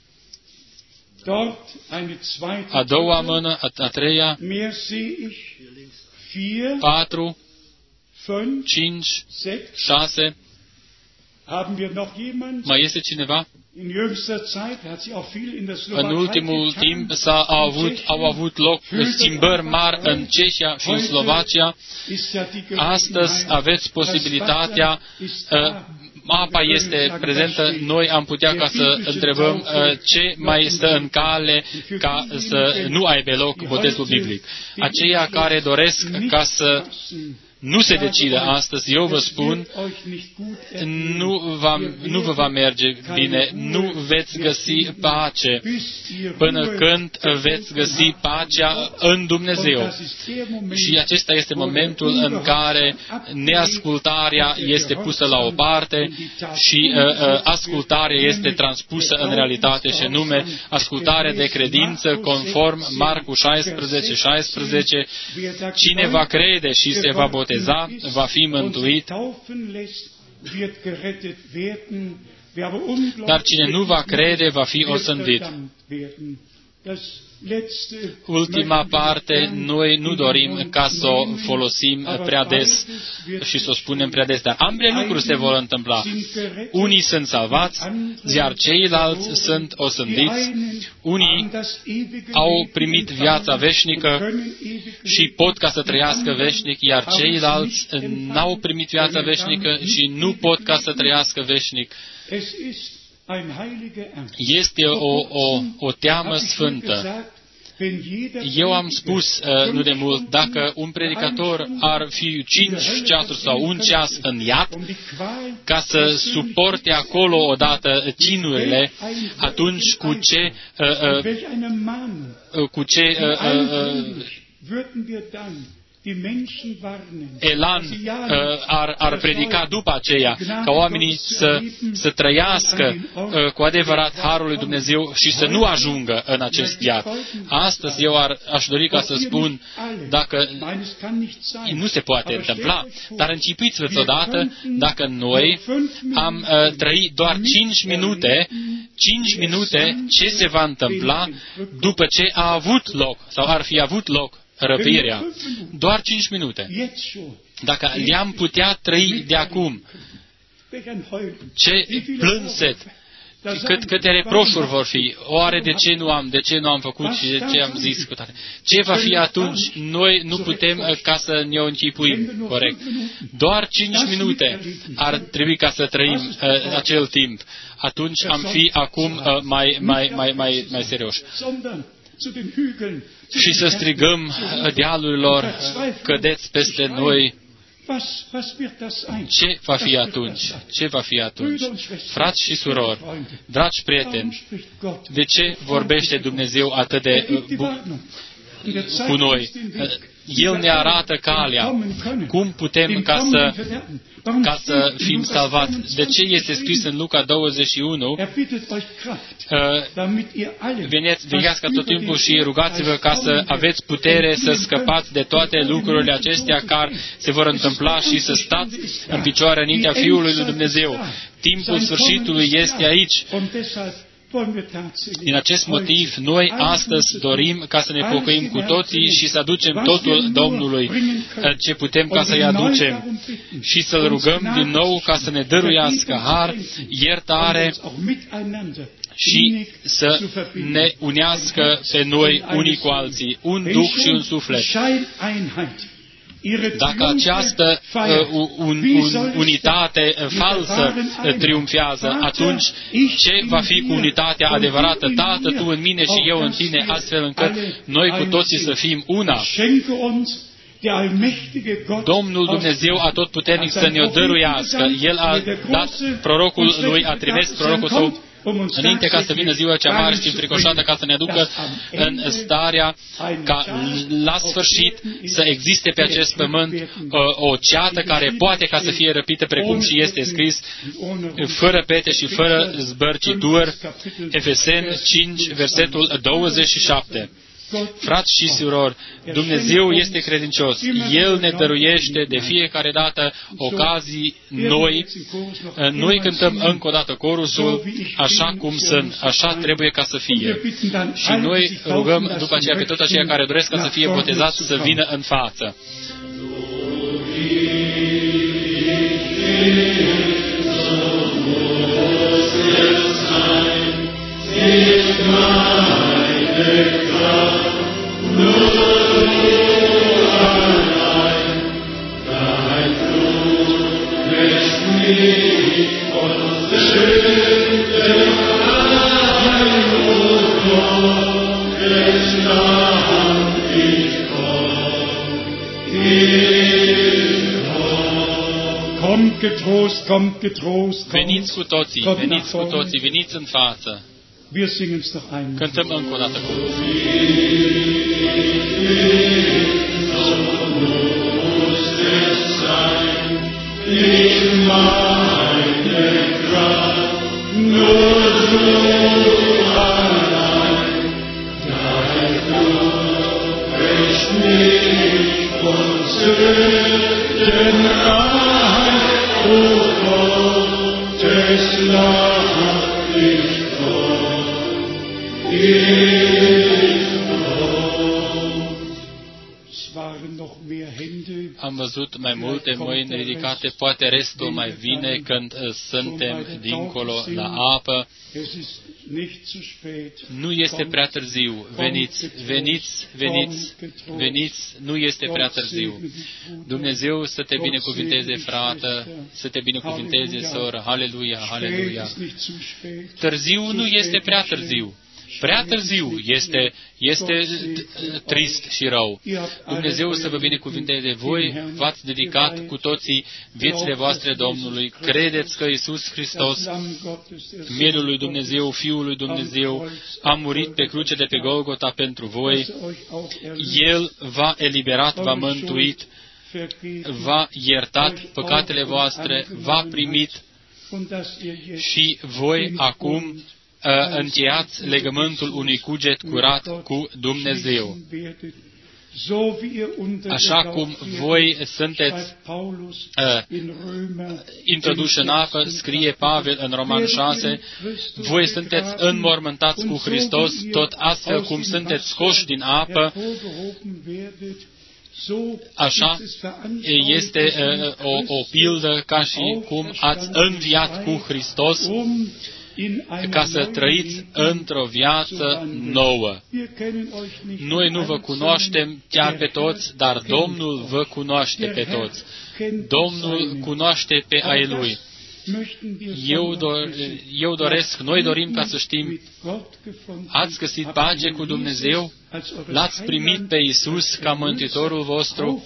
a doua mână, a, a treia, patru, cinci, șase. Mai este cineva? În ultimul timp s-a avut, au avut loc schimbări mari în Cehia și în Slovacia. Astăzi aveți posibilitatea, uh, apa este prezentă, noi am putea ca să întrebăm uh, ce mai stă în cale ca să nu aibă loc botezul biblic. Aceia care doresc ca să nu se decide astăzi, eu vă spun, nu, va, nu vă va merge bine, nu veți găsi pace până când veți găsi pacea în Dumnezeu. Și acesta este momentul în care neascultarea este pusă la o parte și uh, uh, ascultarea este transpusă în realitate, și anume ascultarea de credință conform Marcu șaisprezece șaisprezece. Cine va crede și se va boteza va fi mântuit, dar cine nu va crede va fi osândit. Ultima parte, noi nu dorim ca să o folosim prea des și să o spunem prea des, dar ambele lucruri se vor întâmpla. Unii sunt salvați, iar ceilalți sunt osândiți. Unii au primit viața veșnică și pot ca să trăiască veșnic, iar ceilalți n-au primit viața veșnică și nu pot ca să trăiască veșnic. Este o, o, o teamă sfântă. Eu am spus uh, nu de mult, dacă un predicator ar fi cinci ceasuri sau un ceas în iad, ca să suporte acolo odată chinurile, atunci cu ce, uh, uh, cu ce uh, uh, elan uh, ar, ar predica după aceea, ca oamenii să, să trăiască uh, cu adevărat harul lui Dumnezeu și să nu ajungă în acest iad. Astăzi eu ar, aș dori ca să spun, dacă nu se poate întâmpla, dar închipuiți-vă odată dacă noi am uh, trăit doar cinci minute, cinci minute, ce se va întâmpla după ce a avut loc sau ar fi avut loc răpirea. Doar cinci minute. Dacă le-am putea trăi de acum, ce plânset, cât, câte reproșuri vor fi, oare de ce nu am, de ce nu am făcut și de ce am zis cu tare. Ce va fi atunci? Noi nu putem ca să ne o închipuim, corect. Doar cinci minute ar trebui ca să trăim uh, acel timp. Atunci am fi acum uh, mai, mai, mai, mai, mai serioși. Și să strigăm dealurilor, cădeți peste noi. Ce va fi atunci? Ce va fi atunci? Frați și surori, dragi prieteni, de ce vorbește Dumnezeu atât de cu noi? El ne arată calea. Cum putem ca să, ca să fim salvați? De ce este scris în Luca douăzeci și unu? Veniți, vegheați tot timpul și rugați-vă ca să aveți putere să scăpați de toate lucrurile acestea care se vor întâmpla și să stați în picioare înaintea Fiului lui Dumnezeu. Timpul sfârșitului este aici. Din acest motiv, noi astăzi dorim ca să ne pocăim cu toții și să aducem totul Domnului ce putem ca să-i aducem și să-L rugăm din nou ca să ne dăruiască har, iertare și să ne unească pe noi unii cu alții, un duh și un suflet. Dacă această uh, un, un, unitate falsă uh, triumfează, atunci ce va fi cu unitatea adevărată? Tată, Tu în mine și eu în Tine, astfel încât noi cu toții să fim una. Domnul Dumnezeu Atotputernic să ne-o dăruiască. El a dat prorocul Lui, a trimis prorocul Său înainte ca să vină ziua cea mare și înfricoșată, ca să ne aducă în starea ca la sfârșit să existe pe acest pământ o, o ceată care poate ca să fie răpită precum și este scris, fără pete și fără zbărcituri. Efeseni cinci, versetul douăzeci și șapte. Frați și surori, Dumnezeu este credincios. El ne dăruiește de fiecare dată ocazii noi. Noi cântăm încă o dată corusul, așa cum sunt, așa trebuie ca să fie. Și noi rugăm după aceea pe toți aceia care doresc ca să fie botezați să vină în față. Kommt getrost, kommt getrost, veniți cu toții, veniți cu toții, veniți în față. Wir singen's noch einmal. Cântăm încă o dată cu Am văzut mai multe mâini ridicate, poate restul mai vine când uh, suntem dincolo la apă. Nu este prea târziu. Veniți, veniți, veniți, veniți, nu este prea târziu. Dumnezeu să te binecuvinteze, frate, să te binecuvinteze, soră. Haleluia, haleluia. Târziu nu este prea târziu. Prea târziu este, este trist și rău. Dumnezeu să vă binecuvinteze. Voi v-ați dedicat cu toții viețile voastre Domnului. Credeți că Iisus Hristos, Mielul lui Dumnezeu, Fiul lui Dumnezeu, a murit pe cruce de pe Golgota pentru voi. El v-a eliberat, v-a mântuit, v-a iertat păcatele voastre, v-a primit și voi acum încheiați legământul unui cuget curat cu Dumnezeu. Așa cum voi sunteți uh, introduși în apă, scrie Pavel în Roman șase, voi sunteți înmormântați cu Hristos, tot astfel cum sunteți scoși din apă, așa este uh, o, o pildă ca și cum ați înviat cu Hristos, ca să trăiți într-o viață nouă. Noi nu vă cunoaștem chiar pe toți, dar Domnul vă cunoaște pe toți. Domnul cunoaște pe ai Lui. Eu, do- eu doresc, noi dorim ca să știm, ați găsit pace cu Dumnezeu? L-ați primit pe Iisus ca Mântuitorul vostru?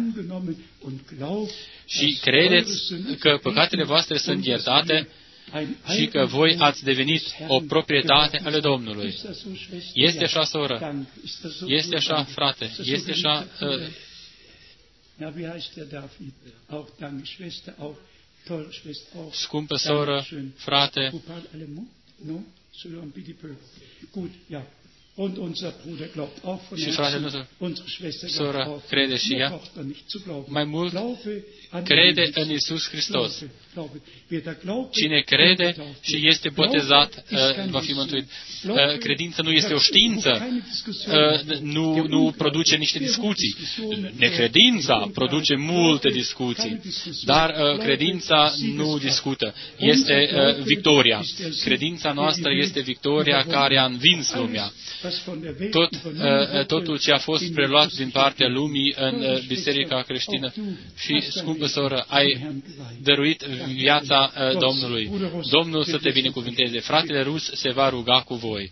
Și credeți că păcatele voastre sunt iertate? Și că voi ați devenit o proprietate ale Domnului. Este așa, soră? Este așa, frate? Este așa... Uh... Scumpă soră, frate... Și fratele nostru, sora, crede și ea, mai mult crede în Iisus Hristos. Cine crede și este botezat va fi mântuit. Credința nu este o știință, nu, nu produce niște discuții. Necredința produce multe discuții, dar credința nu discută. Este victoria. Credința noastră este victoria care a învins lumea. Tot, totul ce a fost preluat din partea lumii în biserica creștină. Și, scumpă soră, ai dăruit viața Domnului. Domnul să te binecuvinteze. Fratele Rus se va ruga cu voi.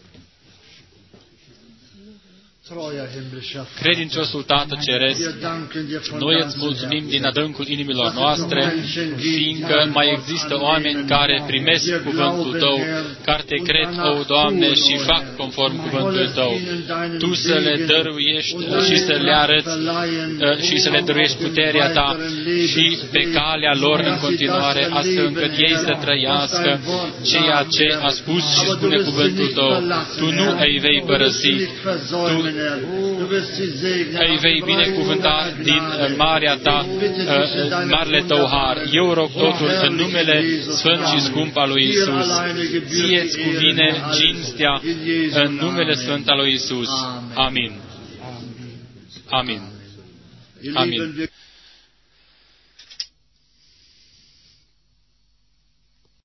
Credinciosul Tată Ceresc, noi îți mulțumim din adâncul inimilor noastre, fiindcă mai există oameni care primesc cuvântul Tău, care Te cred, o Doamne, și fac conform cuvântului Tău. Tu să le dăruiești și să le arăți și să le dăruiești puterea Ta și pe calea lor în continuare, astfel încât ei să trăiască ceea ce a spus și spune cuvântul Tău. Tu nu îi vei părăsi, Tu îi vei binecuvânta din marea Ta, marele Tău har. Eu rog totul în numele Sfânt și Scump al lui Iisus. Ție-ți cuvine cinstea în numele Sfânt al lui Iisus. Amin. Amin. Amin.